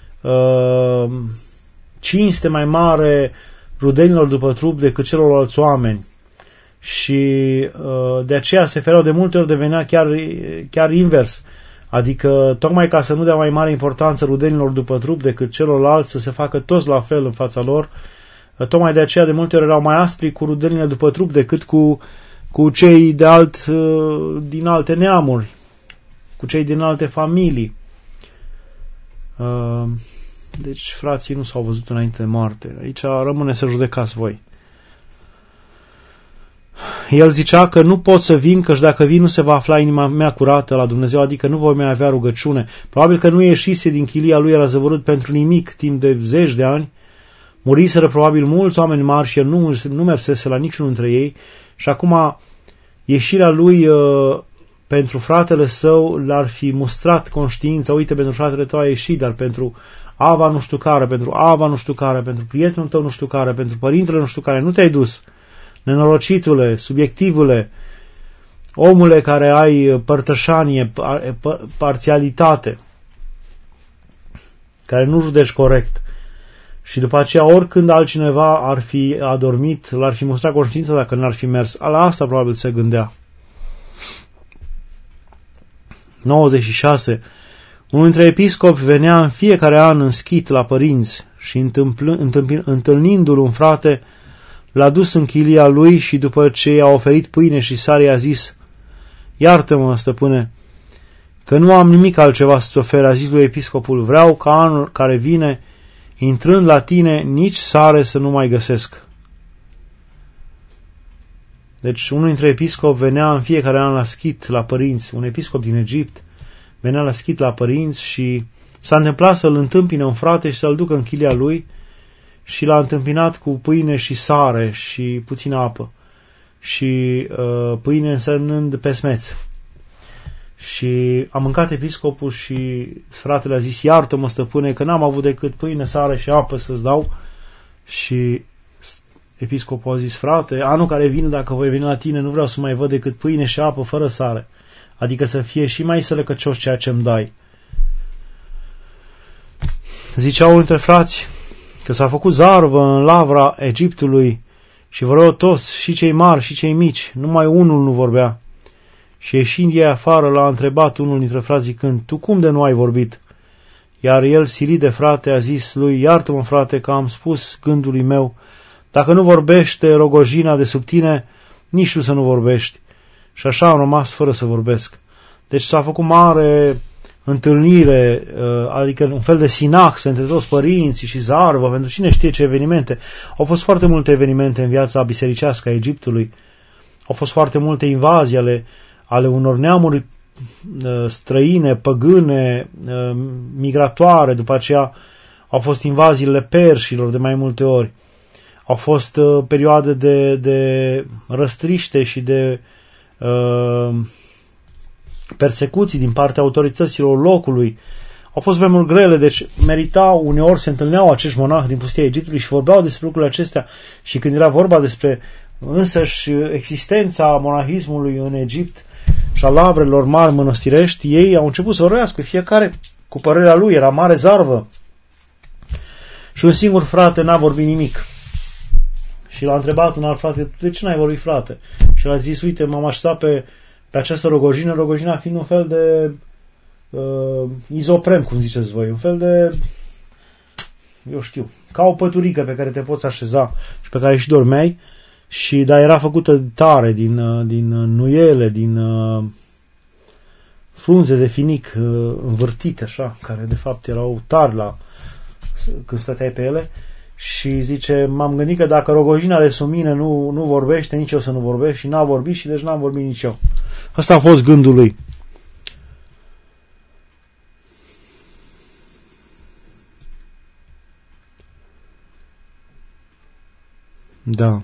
cinste mai mare rudenilor după trup decât celorlalți oameni. Și de aceea se fereau, de multe ori devenea chiar invers. Adică tocmai ca să nu dea mai mare importanță rudenilor după trup decât celorlalți, să se facă toți la fel în fața lor, tocmai de aceea de multe ori erau mai aspri cu rudenile după trup decât cu cei din alte neamuri, cu cei din alte familii. Deci frații nu s-au văzut înainte de moarte. Aici rămâne să judecați voi. El zicea că nu pot să vin, căci dacă vin nu se va afla inima mea curată la Dumnezeu, adică nu voi mai avea rugăciune. Probabil că nu ieșise din chilia lui, era zăvorât pentru nimic timp de 10 de ani. Muriseră probabil mulți oameni mari și el nu mersese la niciunul dintre ei. Și acum ieșirea lui pentru fratele său l-ar fi mustrat conștiința. Uite, pentru fratele tău a ieșit, dar pentru Ava nu știu care, pentru Ava nu știu care, pentru prietenul tău nu știu care, pentru părintele nu știu care, nu te-ai dus. Nenorocitule, subiectivule, omule care ai părtășanie, parțialitate, care nu judeci corect, și după aceea oricând altcineva ar fi adormit, l-ar fi mustrat conștiința dacă n-ar fi mers. La asta probabil se gândea. 96. Unul dintre episcopi venea în fiecare an în schit la părinți și întâlnindu-l un frate, l-a dus în chilia lui și după ce i-a oferit pâine și sare i-a zis: iartă-mă, stăpâne, că nu am nimic altceva să-ți ofer. A zis lui episcopul: vreau ca anul care vine, intrând la tine, nici sare să nu mai găsesc. Deci unul dintre episcopi venea în fiecare an la schit la părinți, un episcop din Egipt venea la schit la părinți și s-a întâmplat să-l întâmpine un frate și să-l ducă în chilia lui și l-a întâmpinat cu pâine și sare și puțină apă și pâine însemnând pesmeț. Și a mâncat episcopul și fratele a zis: iartă-mă, stăpâne, că n-am avut decât pâine, sare și apă să-ți dau. Și episcopul a zis: frate, anul care vine, dacă voi veni la tine, nu vreau să mai văd decât pâine și apă fără sare, adică să fie și mai sălăcăcios ceea ce îmi dai. Zicea unul dintre frați că s-a făcut zarvă în lavra Egiptului și vorbeau toți, și cei mari și cei mici, numai unul nu vorbea. Și ieșind ei afară, l-a întrebat unul dintre frați zicând: tu cum de nu ai vorbit? Iar el, silit de frate, a zis lui: iartă-mă, frate, că am spus gândului meu, dacă nu vorbește Rogojina de sub tine, nici tu să nu vorbești. Și așa am rămas fără să vorbesc. Deci s-a făcut mare întâlnire, adică un fel de sinax între toți părinții și zarvă, pentru cine știe ce evenimente. Au fost foarte multe evenimente în viața bisericească a Egiptului. Au fost foarte multe invazii ale unor neamuri străine, păgâne, migratoare. După aceea au fost invaziile perșilor de mai multe ori. Au fost perioade de răstriște și de persecuții din partea autorităților locului. Au fost vremuri grele, deci meritau, uneori se întâlneau acești monahi din pustia Egiptului și vorbeau despre lucrurile acestea. Și când era vorba despre însăși existența monahismului în Egipt și a lavrelor mari mănăstirești, ei au început să vorbească, fiecare cu părerea lui, era mare zarvă. Și un singur frate n-a vorbit nimic. Și l-a întrebat un alt frate: de ce n-ai vorbit, frate? Și l-a zis: uite, m-am așezat pe această rogojină, rogojina fiind un fel de izoprem, cum ziceți voi, un fel de, eu știu, ca o păturică pe care te poți așeza și pe care și dormeai, dar era făcută tare din nuiele, din frunze de finic învârtite, așa, care de fapt erau tari când stăteai pe ele. Și zice: m-am gândit că dacă rogojina de sub mine nu vorbește, nici eu să nu vorbesc, și n-a vorbit și deci n-am vorbit nici eu. Asta a fost gândul lui. Da.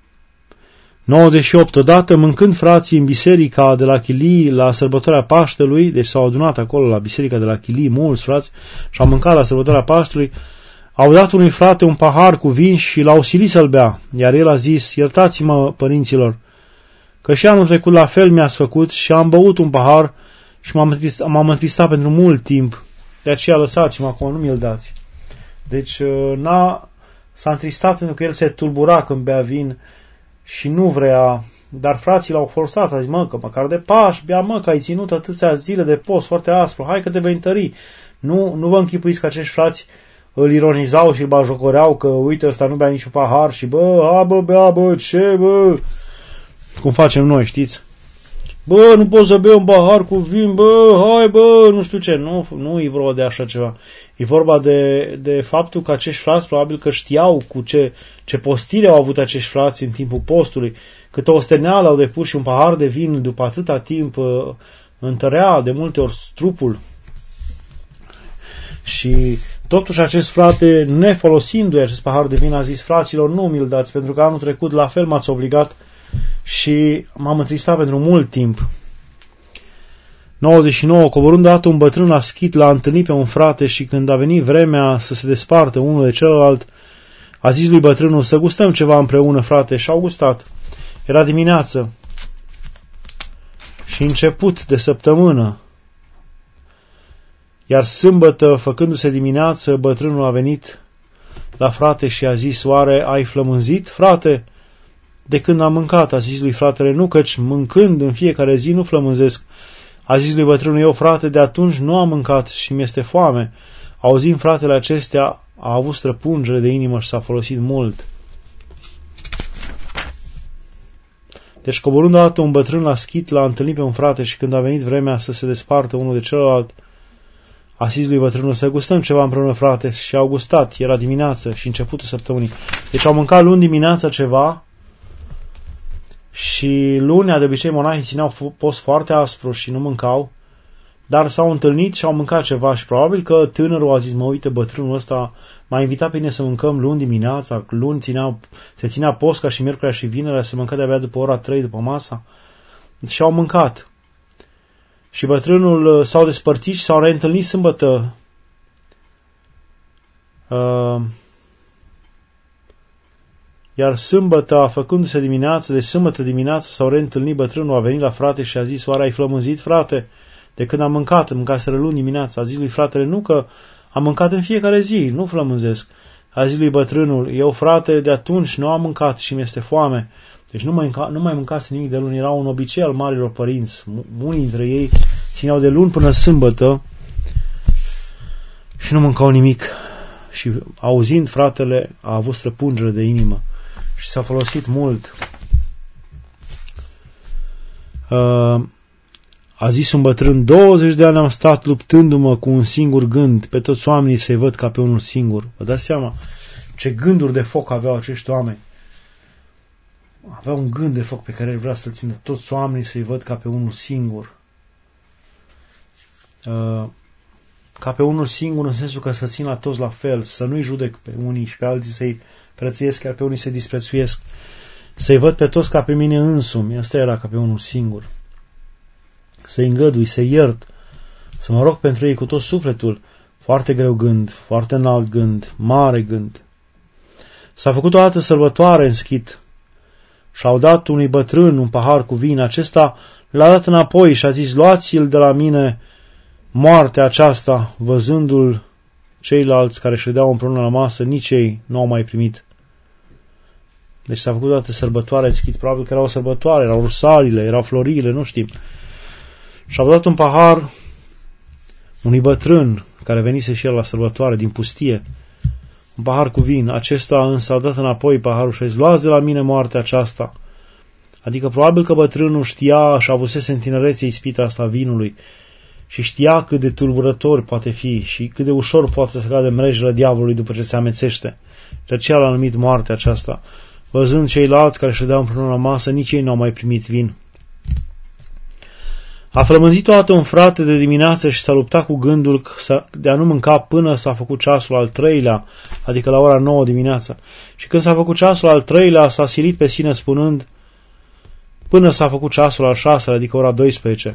98. Odată, mâncând frații în biserica de la Chilii la sărbătoarea Paștelui, deci s-au adunat acolo la biserica de la Chilii mulți frați și au mâncat la sărbătoarea Paștelui, au dat unui frate un pahar cu vin și l-au silit să-l bea, iar el a zis: iertați-mă, părinților, că și anul trecut la fel mi-ați făcut și am băut un pahar și m-am întristat pentru mult timp, de aceea lăsați-mă acum, nu mi-l dați. Deci s-a întristat pentru că el se tulbura când bea vin și nu vrea, dar frații l-au forțat, a zis: mă, că măcar de Paști bea, mă, că ai ținut atâția zile de post foarte aspru, hai că te vei întări. Nu vă închipuiți că acești frați îl ironizau și îl bajocoreau că uite, ăsta nu bea niciun pahar și bea, ce, cum facem noi, știți? Nu pot să beau un pahar cu vin, hai, nu știu ce. Nu e vorba de așa ceva. E vorba de faptul că acești frați probabil că știau cu ce postire au avut acești frați în timpul postului, câtă osteneală au depus și un pahar de vin după atâta timp întărea de multe ori trupul. Și totuși acest frate, nefolosindu-i acest pahar de vin, a zis: fraților, nu mi-l dați, pentru că anul trecut la fel m-ați obligat și m-am întristat pentru mult timp. 99. Coborând odată un bătrân la schit, l-a întâlnit pe un frate și când a venit vremea să se despartă unul de celălalt, a zis lui bătrânul: să gustăm ceva împreună, frate, și au gustat. Era dimineață. și început de săptămână. Iar sâmbătă, făcându-se dimineață, bătrânul a venit la frate și a zis: oare ai flămânzit, frate? De când am mâncat, a zis lui fratele: nu, căci mâncând în fiecare zi nu flămânzesc. A zis lui bătrânul: eu, frate, de atunci nu am mâncat și mi-este foame. Auzind fratele acestea, a avut străpungere de inimă și s-a folosit mult. Deci, coborând odată un bătrân la schit, l-a întâlnit pe un frate și când a venit vremea să se despartă unul de celălalt, a zis lui bătrânul: să gustăm ceva împreună, frate, și au gustat. Era dimineață și începutul săptămânii. Deci au mâncat luni dimineața ceva și lunea, de obicei, monahii țineau post foarte aspru și nu mâncau, dar s-au întâlnit și au mâncat ceva și probabil că tânărul a zis: mă, uite, bătrânul ăsta m-a invitat pe mine să mâncăm luni dimineața, luni se ținea post ca și miercurea și vinerea, se mânca de-abia după ora 3 după masa și au mâncat. Și bătrânul s-au despărțit și s-au reîntâlnit sâmbătă. Iar sâmbătă, făcându-se dimineață, de sâmbătă dimineață s-au reîntâlnit, bătrânul a venit la frate și a zis: oare ai flămânzit, frate? De când am mâncat, mâncaseră luni dimineața. A zis lui fratele: nu, că am mâncat în fiecare zi, nu flămânzesc. A zis lui bătrânul: eu, frate, de atunci nu am mâncat și mi-este foame. Deci nu mai mâncase nimic de luni. Era un obicei al marilor părinți. Unii dintre ei țineau de luni până sâmbătă și nu mâncau nimic. Și auzind fratele, a avut străpungere de inimă și s-a folosit mult. A zis un bătrân: 20 de ani am stat luptându-mă cu un singur gând, pe toți oamenii să-i văd ca pe unul singur. Vă dați seama ce gânduri de foc aveau acești oameni? Avea un gând de foc pe care el vrea să-l țină toți oamenii să-i văd ca pe unul singur. Ca pe unul singur în sensul că să țin la toți la fel, să nu-i judec pe unii și pe alții, să-i prețuiesc, chiar pe unii să-i disprețuiesc, să-i văd pe toți ca pe mine însumi. Asta era ca pe unul singur. Să-i îngădui, să-i iert, să mă rog pentru ei cu tot sufletul. Foarte greu gând, foarte înalt gând, mare gând. S-a făcut o altă sărbătoare în schit și au dat unui bătrân un pahar cu vin. Acesta l-a dat înapoi și a zis: luați-l de la mine moartea aceasta. Văzându-l, ceilalți care ședeau împreună la masă, nici ei nu au mai primit. Deci s-a făcut o dată sărbătoare în schit. Probabil că era o sărbătoare, erau rusalile, erau florile, nu știm. Și au dat un pahar unui bătrân care venise și el la sărbătoare din pustie, un pahar cu vin. Acesta însă a dat înapoi paharul și a zis: luați de la mine moartea aceasta. Adică probabil că bătrânul știa și avusese în tinerețe ispita asta vinului și știa cât de tulburător poate fi și cât de ușor poate să cadă mrejele diavolului după ce se amețește. De aceea l-a numit moartea aceasta. Văzând ceilalți care ședeau împreună la masă, nici ei n-au mai primit vin. A flămânzit odată un frate de dimineață și s-a luptat cu gândul de a nu mânca până s-a făcut ceasul al 3-lea, adică la ora 9 dimineața. Și când s-a făcut ceasul al 3-lea, s-a silit pe sine spunând: până s-a făcut ceasul al 6-lea, adică ora 12.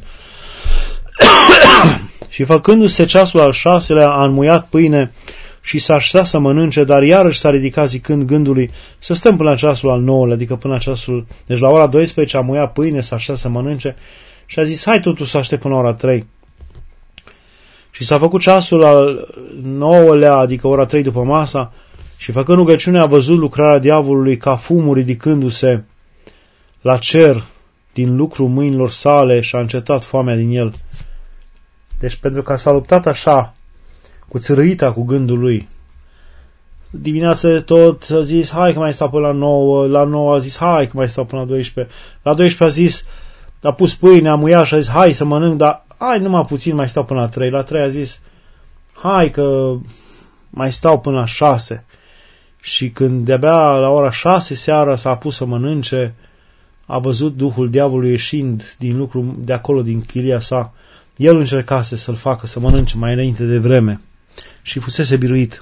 Și făcându-se ceasul al 6-lea, a înmuiat pâine și s-a așezat să mănânce, dar iarăși s-a ridicat zicând gândului: să stăm până la ceasul al 9-lea, adică până la ceasul... Deci la ora 12 a muiat pâine, s-a așezat să mănânce și a zis: hai totuși să aștept până la ora 3. Și s-a făcut ceasul al 9-lea, adică ora 3 după masa, și făcând rugăciune a văzut lucrarea diavolului ca fumul ridicându-se la cer din lucrul mâinilor sale și a încetat foamea din el. Deci pentru că s-a luptat așa, cu țărâita cu gândul lui, dimineața tot a zis: hai că mai stau până la 9, la 9 a zis: hai că mai stau până la 12, la 12 a zis, a pus pâine, a muiat și a zis: hai să mănânc, dar hai numai puțin, mai stau până la 3, la 3 a zis: hai că mai stau până la 6. Și când de-abia la ora 6 seara s-a pus să mănânce, a văzut Duhul diavolului ieșind din lucru de acolo, din chilia sa. El încercase să-l facă să mănânce mai înainte de vreme și fusese biruit.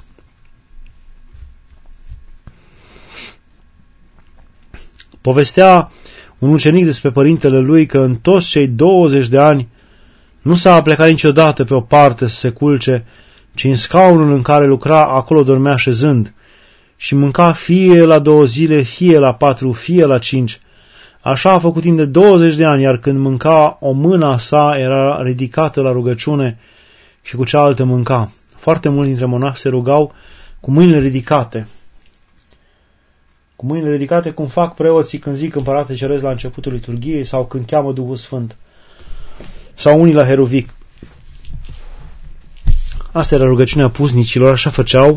Povestea un ucenic despre părintele lui că în toți cei 20 de ani nu s-a plecat niciodată pe o parte să se culce, ci în scaunul în care lucra, acolo dormea șezând și mânca fie la 2 zile, fie la 4, fie la 5. Așa a făcut timp de 20 de ani, iar când mânca, o mână a sa era ridicată la rugăciune și cu cealaltă mânca. Foarte mulți dintre monahi se rugau cu mâinile ridicate. Cu mâinile ridicate, cum fac preoții când zic Împărate Ceresc la începutul liturghiei sau când cheamă Duhul Sfânt. Sau unii la Heruvic. Asta era rugăciunea pusnicilor, așa făceau.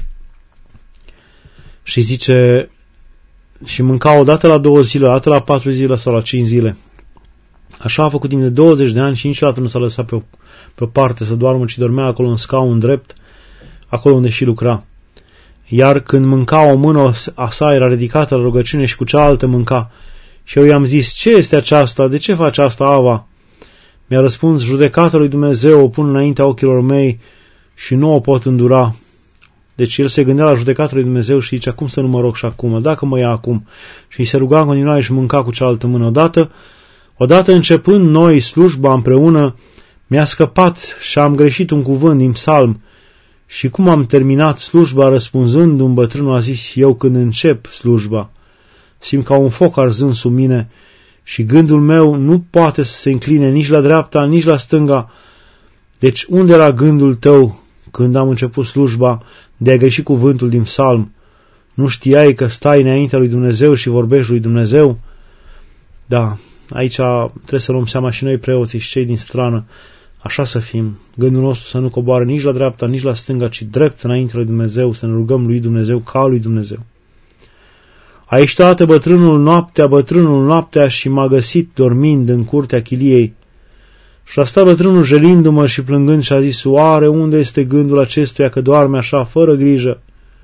Și zice, și mâncau odată la 2 zile, odată la 4 zile sau la 5 zile. Așa a făcut timp de 20 de ani și niciodată nu s-a lăsat pe o parte să doarmă, ci dormea acolo în scaun drept, acolo unde și lucra. Iar când mânca, o mână a sa era ridicată la rugăciune și cu cealaltă mânca. Și eu i-am zis, ce este aceasta? De ce face asta, Ava? Mi-a răspuns, judecata lui Dumnezeu o pun înaintea ochilor mei și nu o pot îndura. Deci el se gândea la judecata lui Dumnezeu și zicea, cum să nu mă rog și acum, dacă mă ia acum? Și se ruga în continuare și mânca cu cealaltă mână. Odată începând noi slujba împreună, mi-a scăpat și am greșit un cuvânt din psalm. Și cum am terminat slujba, răspunzându-mi, bătrânul a zis, eu când încep slujba, simt ca un foc arzând sub mine și gândul meu nu poate să se încline nici la dreapta, nici la stânga. Deci unde era gândul tău când am început slujba de a greși cuvântul din psalm? Nu știai că stai înaintea lui Dumnezeu și vorbești lui Dumnezeu? Da, aici trebuie să luăm seama și noi preoții și cei din strană. Așa să fim, gândul nostru să nu coboare nici la dreapta, nici la stânga, ci drept înaintea lui Dumnezeu, să ne rugăm lui Dumnezeu ca lui Dumnezeu. A ieșit bătrânul noaptea și m-a găsit dormind în curtea chiliei. Și a stat bătrânul jelindu-mă și plângând și a zis, oare unde este gândul acestuia că doarme așa, fără grijă?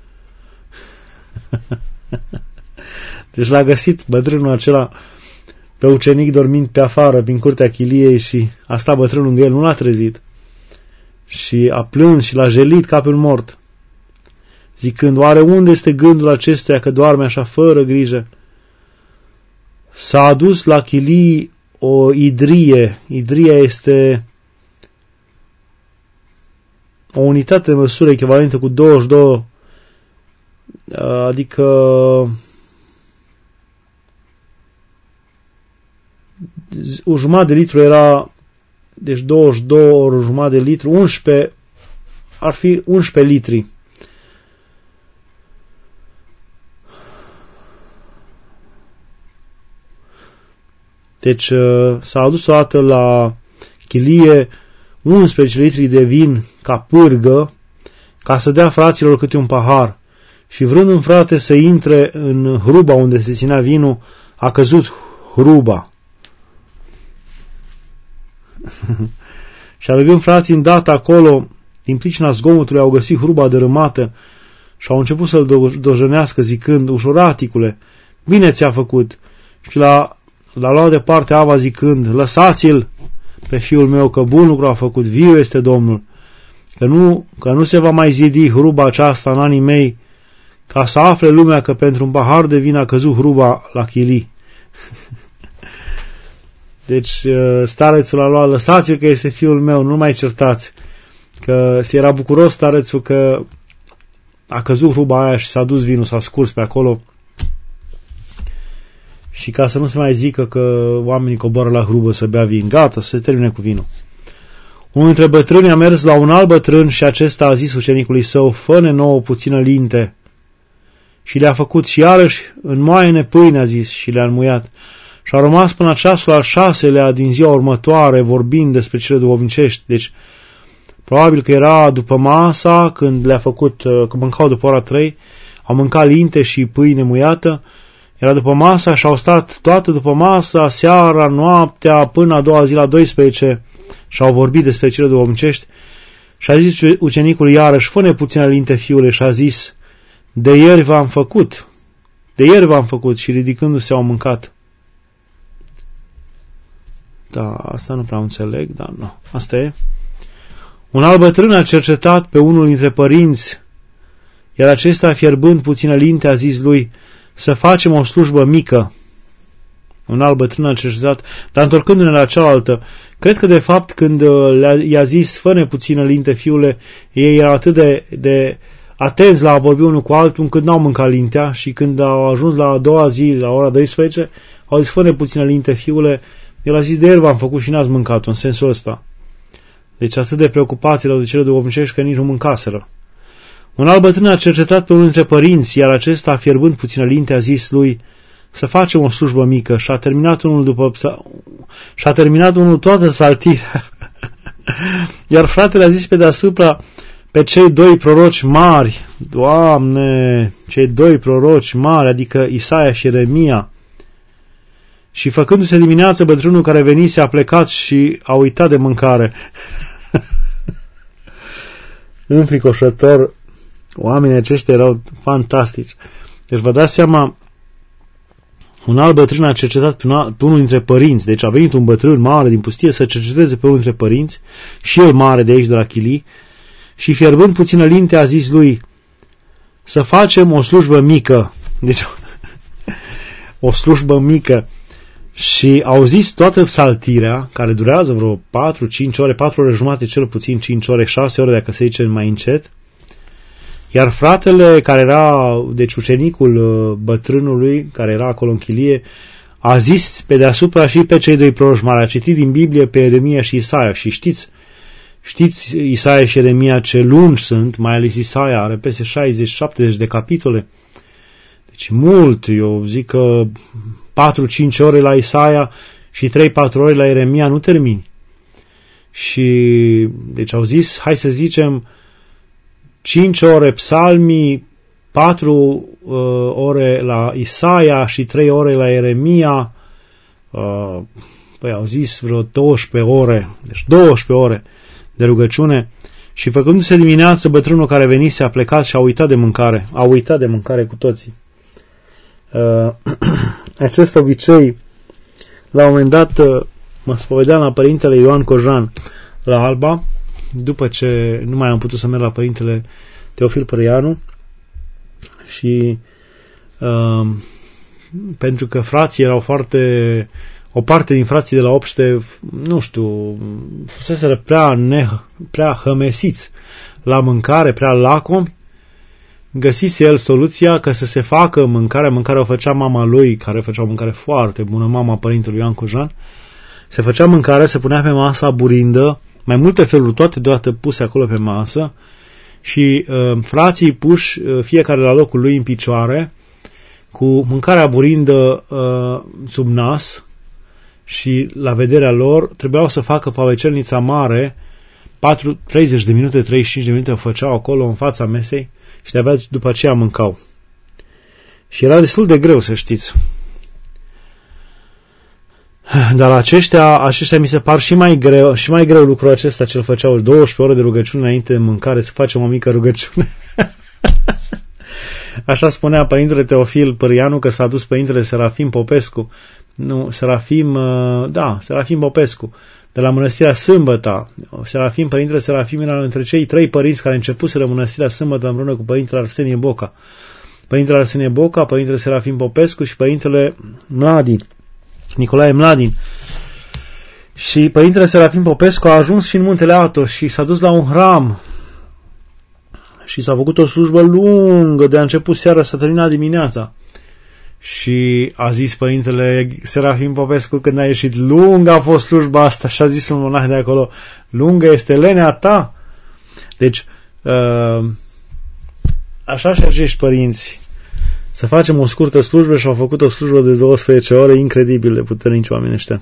Deci l-a găsit bătrânul acela pe ucenic dormind pe afară, prin curtea chiliei și a stat bătrânul lângă el, nu l-a trezit. Și a plâns și l-a jelit ca pe un mort, zicând, oare unde este gândul acestuia că doarme așa fără grijă? S-a adus la chilii o idrie. Idria este o unitate de măsură echivalentă cu 22, adică o jumătate de litru era, deci 22 ori o jumătate de litru, 11, ar fi 11 litri. Deci s-a adus o dată la chilie 11 litri de vin ca pârgă, ca să dea fraților câte un pahar. Și vrând un frate să intre în hruba unde se ținea vinul, a căzut hruba. Și alergând frații îndată acolo, din pricina zgomotului au găsit hruba dărâmată și au început să-l dojănească zicând, ușoraticule, bine ți-a făcut. Și l-a luat departe Ava zicând, lăsați-l pe fiul meu că bun lucru a făcut, viu este Domnul, că nu se va mai zidi hruba aceasta în anii mei, ca să afle lumea că pentru un pahar de vin a căzut hruba la chilii. Deci starețul a luat, lăsați-l că este fiul meu, nu mai certați. Că se era bucuros starețul că a căzut hruba aia și s-a dus vinul, s-a scurs pe acolo. Și ca să nu se mai zică că oamenii coboară la hrubă să bea vin, gata, să se termine cu vinul. Unul dintre bătrâni a mers la un alt bătrân și acesta a zis ucenicului său, fă-ne nouă puțină linte. Și le-a făcut și iarăși înmoaie-ne pâine, a zis, și le-a înmuiat. Și a rămas până ceasul al 6-lea din ziua următoare vorbind despre cele duhovnicești. Deci, probabil că era după masa, când le-a făcut, că mâncau după ora 3, au mâncat linte și pâine muiată, era după masa și au stat toată după masa, seara, noaptea, până a doua zi la 12 și au vorbit despre cele duhovnicești. Și a zis ucenicul iarăși, fă-ne puțină linte, fiule, și a zis, de ieri v-am făcut și ridicându-se au mâncat. Da, asta nu prea înțeleg, dar nu, asta e. Un alt bătrân a cercetat pe unul dintre părinți, iar acesta, fierbând puțină linte, a zis lui, să facem o slujbă mică. Un alt bătrân a cercetat, dar întorcându-ne la cealaltă, cred că de fapt când i-a zis, fă-ne puțină linte, fiule, ei erau atât de atenți la a vorbi unul cu altul, încât n-au mâncat lintea și când au ajuns la a doua zi, la ora 12, au zis, fă-ne puțină linte, fiule. El a zis, de ieri v-am făcut și n-ați mâncat în sensul ăsta. Deci atât de preocupați erau de cele duhovnicești că nici nu mâncaseră. Un alt bătrân a cercetat pe unul dintre părinți, iar acesta, fierbând puțină linte, a zis lui, să facem o slujbă mică. Și a terminat unul toată psaltirea. Iar fratele a zis pe deasupra, pe cei doi proroci mari, Doamne, cei doi proroci mari, adică Isaia și Ieremia. Și făcându-se dimineață, bătrânul care venise a plecat și a uitat de mâncare. Înfricoșător, oamenii aceștia erau fantastici. Deci vă dați seama, un alt bătrân a cercetat pe unul dintre părinți, deci a venit un bătrân mare din pustie să cerceteze pe unul dintre părinți, și el mare de aici de la Chilii, și fierbând puțină linte a zis lui, să facem o slujbă mică. Deci o slujbă mică. Și au zis toată psaltirea, care durează vreo 4-5 ore, 4 ore jumate cel puțin, 5 ore, 6 ore dacă se zice mai încet. Iar fratele, care era, deci ucenicul bătrânului, care era acolo în chilie, a zis pe deasupra și pe cei doi proroci mari, a citit din Biblie pe Ieremia și Isaia. Și știți Isaia și Ieremia ce lungi sunt, mai ales Isaia are peste 60-70 de capitole. Deci mult, eu zic că 4-5 ore la Isaia și 3-4 ore la Ieremia nu termini. Și deci au zis, hai să zicem, 5 ore psalmii, 4 ore la Isaia și 3 ore la Ieremia, păi au zis vreo 12 ore, deci 12 ore de rugăciune. Și făcându-se dimineață, bătrânul care venise a plecat și a uitat de mâncare. A uitat de mâncare cu toții. Acest obicei, la un moment dat, mă spovedeam la părintele Ioan Cojan la Alba, după ce nu mai am putut să merg la părintele Teofil Părăianu, și pentru că frații erau o parte din frații de la obște, nu știu, fuseseră prea hămesiți la mâncare, prea lacomi, găsise el soluția că să se facă mâncarea o făcea mama lui, care făcea o mâncare foarte bună, mama părintelui Ioan Cojan. Se făcea mâncare, se punea pe masă burindă, mai multe feluri, toate deodată puse acolo pe masă, și frații puși, fiecare la locul lui în picioare, cu mâncarea burindă sub nas, și la vederea lor trebuiau să facă pavecelnița mare, 30 de minute, 35 de minute o făceau acolo în fața mesei, și de-abia după aceea mâncau. Și era destul de greu, să știți. Dar aceștia mi se par și mai greu lucrul acesta ce-l făceau 12 ore de rugăciune înainte de mâncare, să facem o mică rugăciune. Așa spunea părintele Teofil Părăianu, că s-a dus părintele Serafim Popescu. Serafim Popescu, de la Mănăstirea Sâmbăta. Părintele Serafim era între cei 3 părinți care începuseră Mănăstirea Sâmbăta împreună cu părintele Arsenie Boca. Părintele Arsenie Boca, părintele Serafim Popescu și părintele Mladin, Nicolae Mladin. Și părintele Serafim Popescu a ajuns și în Muntele Atos și s-a dus la un hram și s-a făcut o slujbă lungă, de a început seara, s-a terminat dimineața. Și a zis părintele Serafim Popescu, când a ieșit, lungă a fost slujba asta, și a zis un monah de acolo, lungă este lenea ta. Deci, așa și acești părinți, să facem o scurtă slujbă, și au făcut o slujbă de 12 ore, incredibil de puternici oameni ăștia.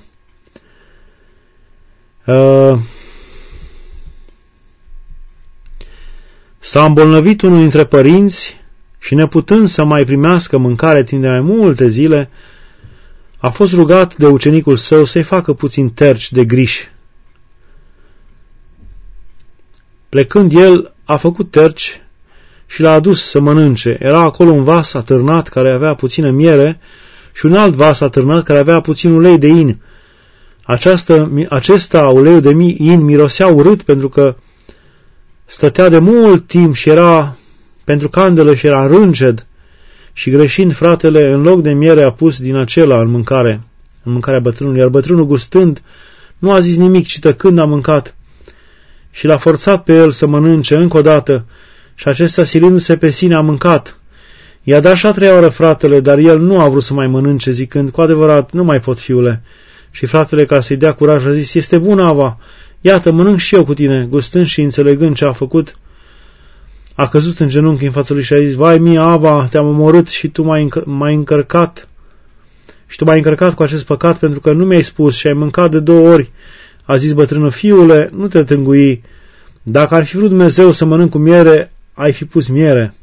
S-a îmbolnăvit unul dintre părinți și, neputând să mai primească mâncare timp de mai multe zile, a fost rugat de ucenicul său să-i facă puțin terci de griși. Plecând el, a făcut terci și l-a adus să mănânce. Era acolo un vas atârnat care avea puțină miere și un alt vas atârnat care avea puțin ulei de in. Acesta uleiul de in mirosea urât pentru că stătea de mult timp și era pentru candelă și era rânced, și greșind fratele, în loc de miere a pus din acela în mâncarea bătrânului, iar bătrânul, gustând, nu a zis nimic, ci tăcând a mâncat, și l-a forțat pe el să mănânce încă o dată, și acesta, silindu-se pe sine, a mâncat, I-a dat și a treia oară fratele, dar el nu a vrut să mai mănânce, zicând, cu adevărat, nu mai pot, fiule. Și fratele, ca să-i dea curaj, a zis, este bună, Ava, iată, mănânc și eu cu tine. Gustând și înțelegând ce a făcut, a căzut în genunchi în fața lui și a zis, vai mie, Ava, te-am omorât și tu m-ai încărcat. Și tu m-ai încărcat cu acest păcat pentru că nu mi-ai spus și ai mâncat de 2 ori. A zis bătrânul, fiule, nu te tângui. Dacă ar fi vrut Dumnezeu să mănânc cu miere, ai fi pus miere.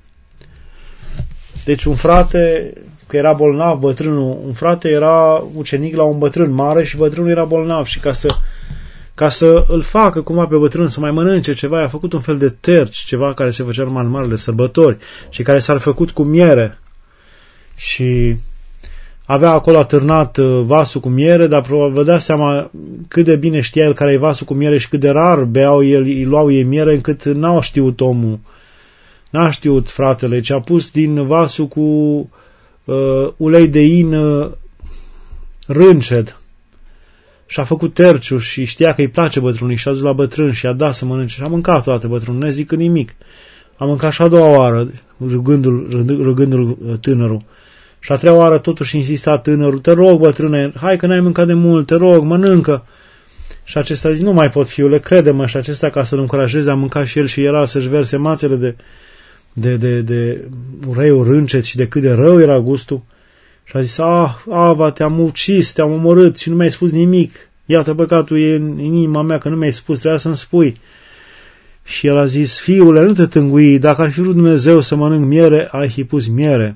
Deci un frate, că era bolnav, bătrânul, un frate era ucenic la un bătrân mare și bătrânul era bolnav și ca să îl facă cumva pe bătrân să mai mănânce ceva, a făcut un fel de terci, ceva care se făcea numai în marele sărbători și care s-ar făcut cu miere. Și avea acolo atârnat vasul cu miere, dar probabil vă dați seama cât de bine știa el care e vasul cu miere și cât de rar îi luau ei miere, încât n-au știut omul. N-a știut fratele, ci a pus din vasul cu ulei de in rânced și a făcut terciu și știa că îi place bătrânului și a dus la bătrân și a dat să mănânce și a mâncat toate bătrânul, ne zică nimic. A mâncat și a doua oară, rugându-l tânărul. Și a treia oară totuși insista tânărul, te rog bătrâne, hai că n-ai mâncat de mult, te rog, mănâncă. Și acesta zice, nu mai pot, fiule, crede-mă. Și acesta, ca să-l încurajeze, a mâncat și el și era să-și verse mațele de ureiul râncet și de cât de rău era gustul. Și a zis, Ava, te-am ucis, te-am omorât și nu mi-ai spus nimic. Iată, păcatul e în inima mea că nu mi-ai spus, trebuia să-mi spui. Și el a zis, fiule, nu te tângui, dacă ar fi vrut Dumnezeu să mănânc miere, ai fi pus miere.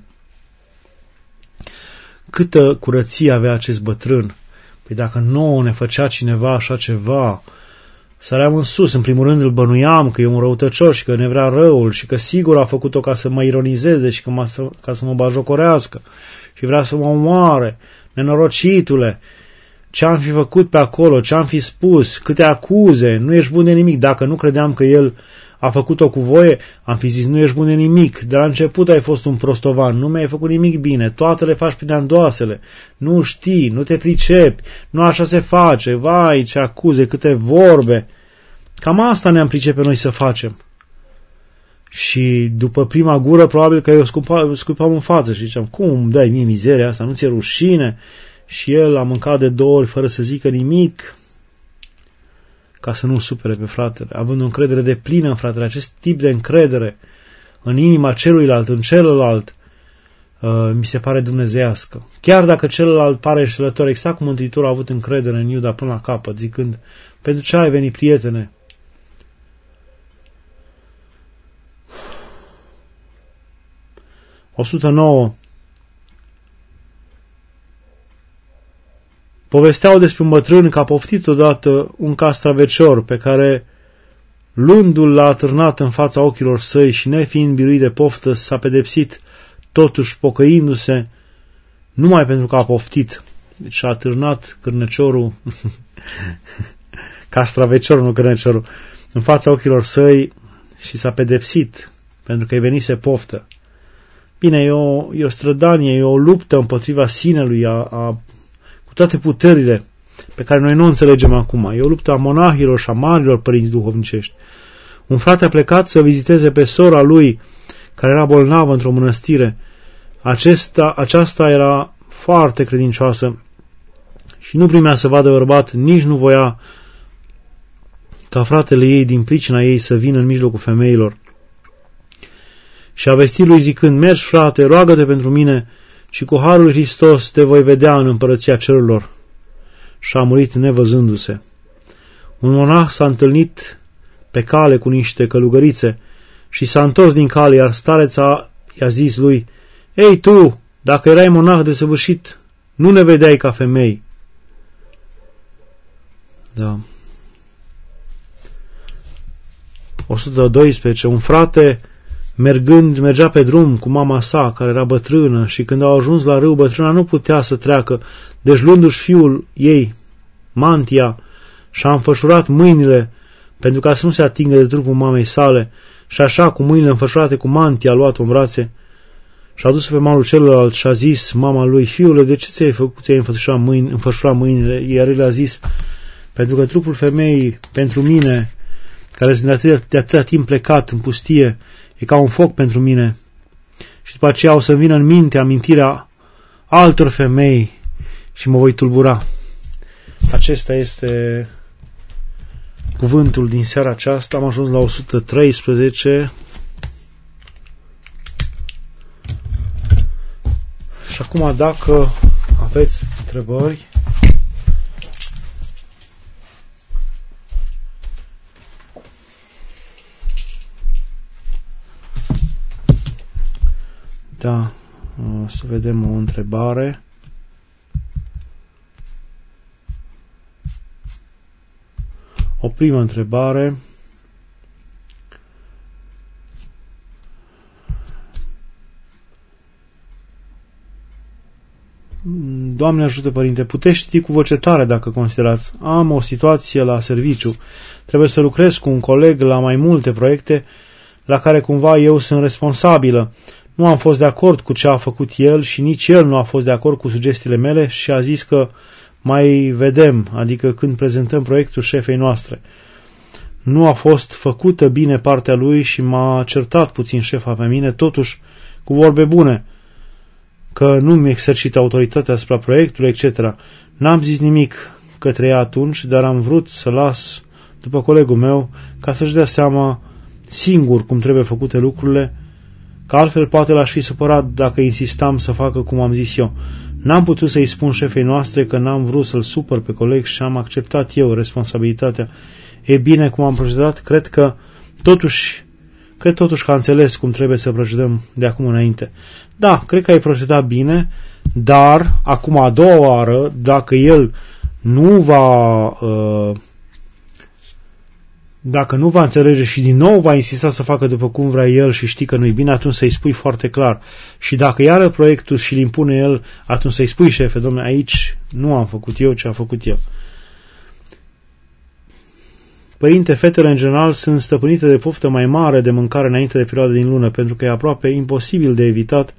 Câtă curăție avea acest bătrân. Păi dacă nouă ne făcea cineva așa ceva, săream în sus. În primul rând îl bănuiam că e un răutăcios și că ne vrea răul și că sigur a făcut-o ca să mă ironizeze și ca să mă bajocorească și vrea să mă omoare. Nenorocitule, ce-am fi făcut pe acolo, ce-am fi spus, câte acuze, nu ești bun de nimic. Dacă nu credeam că el a făcut-o cu voie, am fi zis, nu ești bun de nimic, de la început ai fost un prostovan, nu mi-ai făcut nimic bine, toate le faci prin andoasele, nu știi, nu te pricepi, nu așa se face, vai, ce acuze, câte vorbe. Cam asta ne-am pricepe noi să facem. Și după prima gură, probabil că eu scuipam în față și ziceam, cum dai mie mizeria asta, nu ți-e rușine? Și el a mâncat de 2 ori fără să zică nimic, ca să nu supere pe fratele, având o încredere de plină în fratele, acest tip de încredere în inima celuilalt, în celălalt, mi se pare dumnezeiască. Chiar dacă celălalt pare înșelător, exact cum Mântuitorul a avut încredere în Iuda până la capăt, zicând, pentru ce ai venit, prietene? – 109. Povesteau despre un bătrân că a poftit odată un castravecior pe care, luându-l l-a atârnat în fața ochilor săi și nefiind biruit de poftă, s-a pedepsit, totuși pocăindu-se, numai pentru că a poftit. Deci a atârnat cârneciorul, castraveciorul, nu cârneciorul, în fața ochilor săi și s-a pedepsit pentru că îi venise poftă. Bine, e o strădanie, e o luptă împotriva sinelui, cu toate puterile pe care noi nu o înțelegem acum. E o luptă a monahilor și a marilor părinți duhovnicești. Un frate a plecat să viziteze pe sora lui, care era bolnavă într-o mănăstire. Aceasta era foarte credincioasă și nu primea să vadă bărbat, nici nu voia ca fratele ei din pricina ei să vină în mijlocul femeilor. Și a vestit lui zicând, mergi frate, roagă-te pentru mine și cu harul lui Hristos te voi vedea în împărăția cerurilor. Și a murit nevăzându-se. Un monah s-a întâlnit pe cale cu niște călugărițe și s-a întors din cale, iar stareța i-a zis lui, ei tu, dacă erai monah desăvârșit, nu ne vedeai ca femei. Da. 112. Un frate mergea pe drum cu mama sa, care era bătrână, și când au ajuns la râu, bătrâna nu putea să treacă, deci luându-și fiul ei, mantia, și-a înfășurat mâinile, pentru ca să nu se atingă de trupul mamei sale, și așa, cu mâinile înfășurate cu mantia, a luat-o în brațe, și-a dus pe malul celălalt și a zis mama lui, fiule, de ce ți-ai înfășurat mâinile? Iar el a zis, pentru că trupul femeii, pentru mine, care sunt de atâtea timp plecat în pustie, e ca un foc pentru mine. Și și după aceea o să vină în minte amintirea altor femei și mă voi tulbura. Acesta este cuvântul din seara aceasta. Am ajuns la 113 și acum dacă aveți întrebări, da, să vedem o întrebare. O primă întrebare. Doamne ajută, Părinte, puteți citi cu voce tare dacă considerați. Am o situație la serviciu. Trebuie să lucrez cu un coleg la mai multe proiecte la care cumva eu sunt responsabilă. Nu am fost de acord cu ce a făcut el și nici el nu a fost de acord cu sugestiile mele și a zis că mai vedem, adică când prezentăm proiectul șefei noastre. Nu a fost făcută bine partea lui și m-a certat puțin șefa pe mine, totuși cu vorbe bune, că nu-mi exercit autoritatea asupra proiectului, etc. N-am zis nimic către ea atunci, dar am vrut să las după colegul meu ca să-și dea seama singur cum trebuie făcute lucrurile, că altfel poate l-aș fi supărat dacă insistam să facă cum am zis eu. N-am putut să-i spun șefei noastre că n-am vrut să-l supăr pe coleg și am acceptat eu responsabilitatea. E bine cum am procedat, cred totuși că a înțeles cum trebuie să procedăm de acum înainte. Da, cred că ai procedat bine, dar acum a doua oară, dacă el nu va dacă nu va înțelege și din nou va insista să facă după cum vrea el și știi că nu-i bine, atunci să-i spui foarte clar. Și dacă iară proiectul și îl impune el, atunci să-i spui, șefe, dom'le, aici nu am făcut eu ce am făcut eu. Părinte, fetele în general sunt stăpânite de poftă mai mare de mâncare înainte de perioada din lună, pentru că e aproape imposibil de evitat.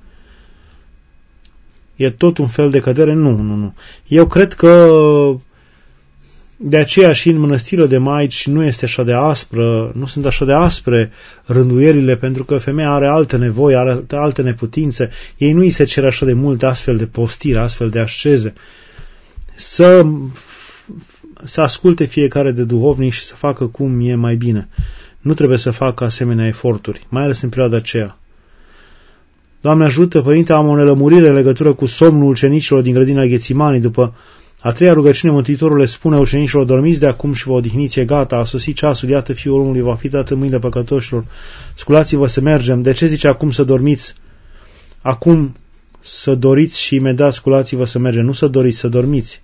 E tot un fel de cădere? Nu. Eu cred că de aceea și în mănăstirile de maici nu este așa de aspră, nu sunt așa de aspre rânduierile, pentru că femeia are alte nevoi, are alte neputințe. Ei nu îi se cere așa de mult astfel de postire, astfel de asceze. Să asculte fiecare de duhovnic și să facă cum e mai bine. Nu trebuie să facă asemenea eforturi, mai ales în perioada aceea. Doamne ajută, Părinte, am o nelămurire în legătură cu somnul ucenicilor din grădina Ghețimani. După a treia rugăciune, Mântuitorul le spune ucenicilor: dormiți de acum și vă odihniți, e gata, a sosit ceasul, iată Fiul omului va fi dat în mâinile păcătoșilor, sculați-vă să mergem. De ce zice acum să dormiți? Acum să doriți și imediat sculați-vă să mergem, nu să doriți, să dormiți.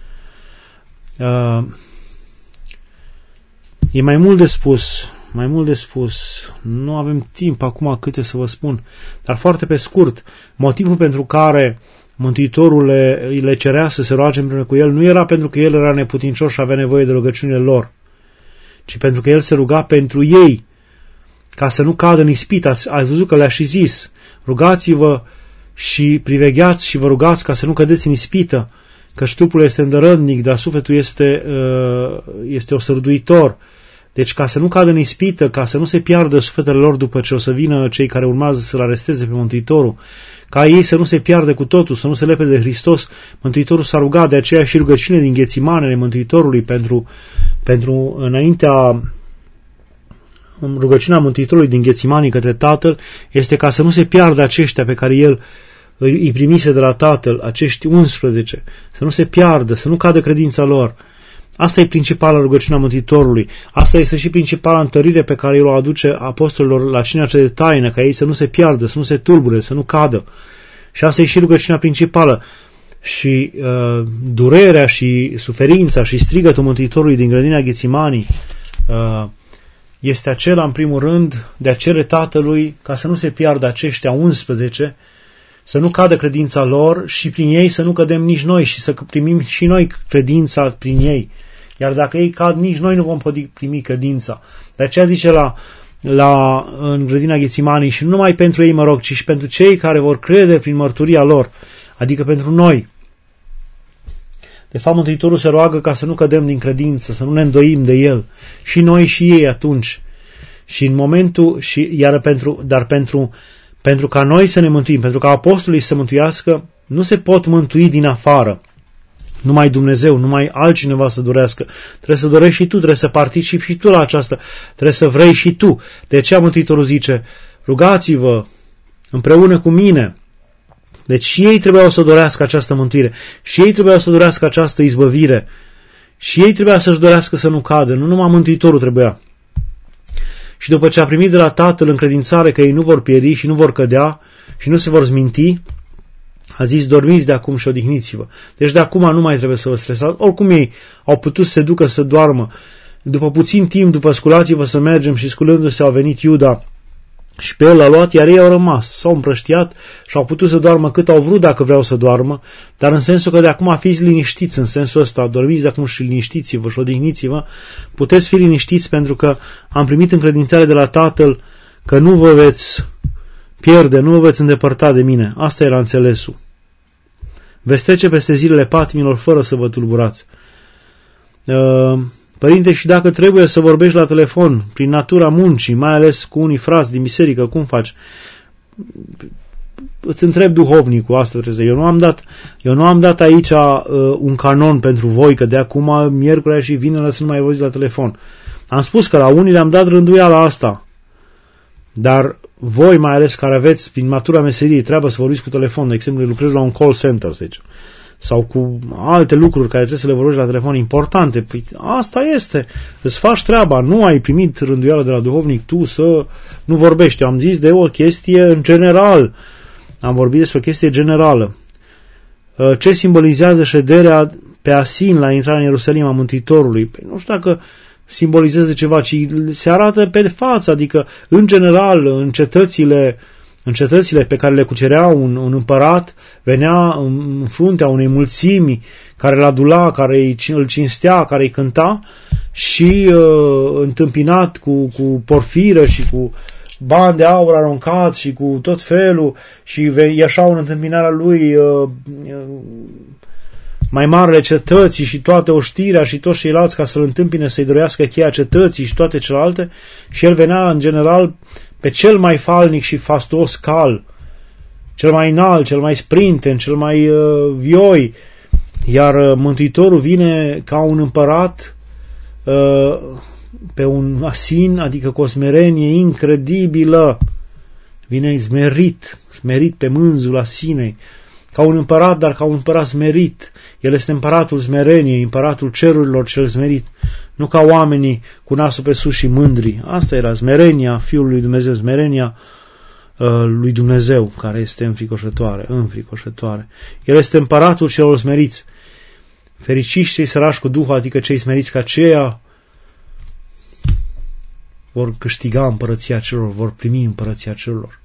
E mai mult de spus, nu avem timp acum câte să vă spun, dar foarte pe scurt, motivul pentru care Mântuitorul le cerea să se roage împreună cu el nu era pentru că el era neputincios și avea nevoie de rugăciunile lor, ci pentru că el se ruga pentru ei, ca să nu cadă în ispită. Ați văzut că le-a și zis: rugați-vă și privegheați și vă rugați ca să nu cădeți în ispită, căci trupul este îndărătnic, dar sufletul este osărduitor. Deci ca să nu cadă în ispită, ca să nu se piardă sufletele lor după ce o să vină cei care urmează să-L aresteze pe Mântuitorul, ca ei să nu se piardă cu totul, să nu se lepe de Hristos, Mântuitorul s-a rugat. De aceea și rugăciune din Ghețimanele Mântuitorului pentru înaintea rugăciunea Mântuitorului din Ghețimanii către Tatăl este ca să nu se piardă aceștia pe care el îi primise de la Tatăl, acești 11, să nu se piardă, să nu cadă credința lor. Asta e principala rugăciunea Mântuitorului. Asta este și principala întărire pe care el o aduce apostolilor la cina cea de taină, ca ei să nu se piardă, să nu se tulbure, să nu cadă. Și asta e și rugăciunea principală. Și durerea și suferința și strigătul Mântuitorului din grădina Ghețimanii este acela, în primul rând, de a cere Tatălui ca să nu se piardă aceștia 11, să nu cadă credința lor și prin ei să nu cădem nici noi și să primim și noi credința prin ei. Iar dacă ei cad, nici noi nu vom primi credința. De aceea zice în grădina Ghețimanii: și nu numai pentru ei mă rog, ci și pentru cei care vor crede prin mărturia lor, adică pentru noi. De fapt, Mântuitorul se roagă ca să nu cădem din credință, să nu ne îndoim de El. Și noi și ei atunci. Și în momentul, dar pentru pentru ca noi să ne mântuim, pentru ca apostolii să mântuiască, nu se pot mântui din afară. Numai Dumnezeu, numai altcineva să dorească. Trebuie să dorești și tu, trebuie să participi și tu la aceasta, trebuie să vrei și tu. De aceea Mântuitorul zice, rugați-vă împreună cu mine. Deci și ei trebuiau să dorească această mântuire, și ei trebuiau să dorească această izbăvire, și ei trebuia să-și dorească să nu cadă, nu numai Mântuitorul trebuia. Și după ce a primit de la Tatăl încredințare că ei nu vor pieri și nu vor cădea și nu se vor zminti, a zis, dormiți de acum și odihniți-vă. Deci de acum nu mai trebuie să vă stresați. Oricum ei au putut să se ducă să doarmă. După puțin timp, după sculați-vă să mergem și sculându-se au venit Iuda și pe el l-a luat, iar ei au rămas. S-au împrăștiat și au putut să doarmă cât au vrut dacă vreau să doarmă, dar în sensul că de acum fiți liniștiți, în sensul ăsta, dormiți de acum și liniștiți-vă și odihniți-vă, puteți fi liniștiți pentru că am primit încredințare de la Tatăl că nu vă veți pierde, nu vă veți îndepărta de mine. Asta era înțelesul. Veți trece peste zilele patimilor fără să vă tulburați. Părinte, și dacă trebuie să vorbești la telefon, prin natura muncii, mai ales cu unii frați din biserică, cum faci? Îți întreb duhovnicul, asta trebuie să... Eu nu am dat aici un canon pentru voi, că de acum, miercurea și vinerea să nu mai vorbiți la telefon. Am spus că la unii le-am dat rânduiala asta, dar voi, mai ales care aveți, prin natura meseriei, treabă să vorbiți cu telefon, de exemplu, lucrezi la un call center, să zicem, sau cu alte lucruri care trebuie să le vorbești la telefon importante, păi asta este, îți faci treaba, nu ai primit rânduială de la duhovnic tu să nu vorbești. Eu am zis de o chestie în general, am vorbit despre o chestie generală. Ce simbolizează șederea pe Asin la intrarea în Ierusalim a Mântuitorului? Păi nu știu dacă simbolizează ceva, ci se arată pe față, adică în general, în cetățile pe care le cucerea un împărat, venea în fruntea unei mulțimi care îl adula, care îl cinstea, care îi cânta și întâmpinat cu porfiră și cu bani de aur aruncați și cu tot felul și ieșau în întâmpinarea lui mai marele cetății și toate oștirea și toți ceilalți ca să-l întâmpine, să-i dorească cheia cetății și toate celelalte, și el venea în general pe cel mai falnic și fastuos cal, cel mai înalt, cel mai sprinten, cel mai vioi, iar Mântuitorul vine ca un împărat pe un asin, adică cu o smerenie incredibilă, vine smerit pe mânzul asinei, ca un împărat, dar ca un împărat smerit. El este împăratul smereniei, împăratul cerurilor cel smerit, nu ca oamenii cu nasul pe sus și mândri. Asta era smerenia Fiului lui Dumnezeu, smerenia lui Dumnezeu, care este înfricoșătoare. El este împăratul celor smeriți. Fericiți cei sărași cu Duhul, adică cei smeriți, ca aceia vor câștiga împărăția celor, vor primi împărăția celor.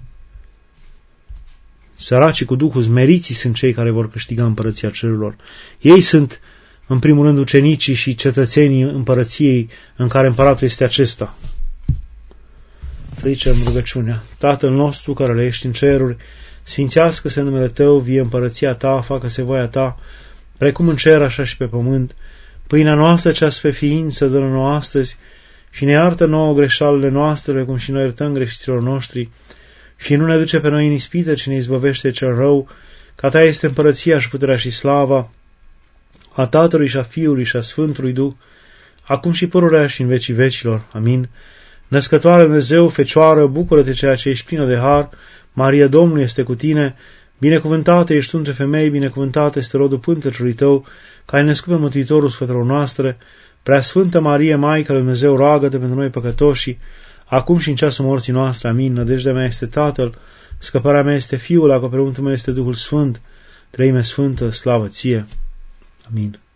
Săracii cu Duhul, smeriții sunt cei care vor câștiga împărăția cerurilor. Ei sunt, în primul rând, ucenicii și cetățenii împărăției în care împăratul este acesta. Să zicem rugăciunea. Tatăl nostru care le ești în ceruri, sfințească-se numele Tău, vie împărăția Ta, facă-se voia Ta, precum în cer, așa și pe pământ. Pâinea noastră cea spre ființă dă-ne nouă astăzi și ne iartă nouă greșalele noastre, precum și noi iertăm greșiților noștri. Și nu ne duce pe noi în ispită, ci ne izbăvește cel rău, că a Ta este împărăția și puterea și slava, a Tatălui și a Fiului și a Sfântului Duh, acum și pururea și în vecii vecilor. Amin. Născătoare Dumnezeu, Fecioară, bucură-te ceea ce ești plină de har, Maria Domnului este cu tine, binecuvântată ești tu între femei, binecuvântată este rodul pântecului Tău, care ai născut pe Mântuitorul sfătelor noastre. Preasfântă Marie, Maica lui Dumnezeu, roagă-te pentru noi păcătoși, acum și în ceasul morții noastre. Amin. Nădejdea mea este Tatăl, scăparea mea este Fiul, acoperimentul meu este Duhul Sfânt, Treime Sfântă, slavă Ție. Amin.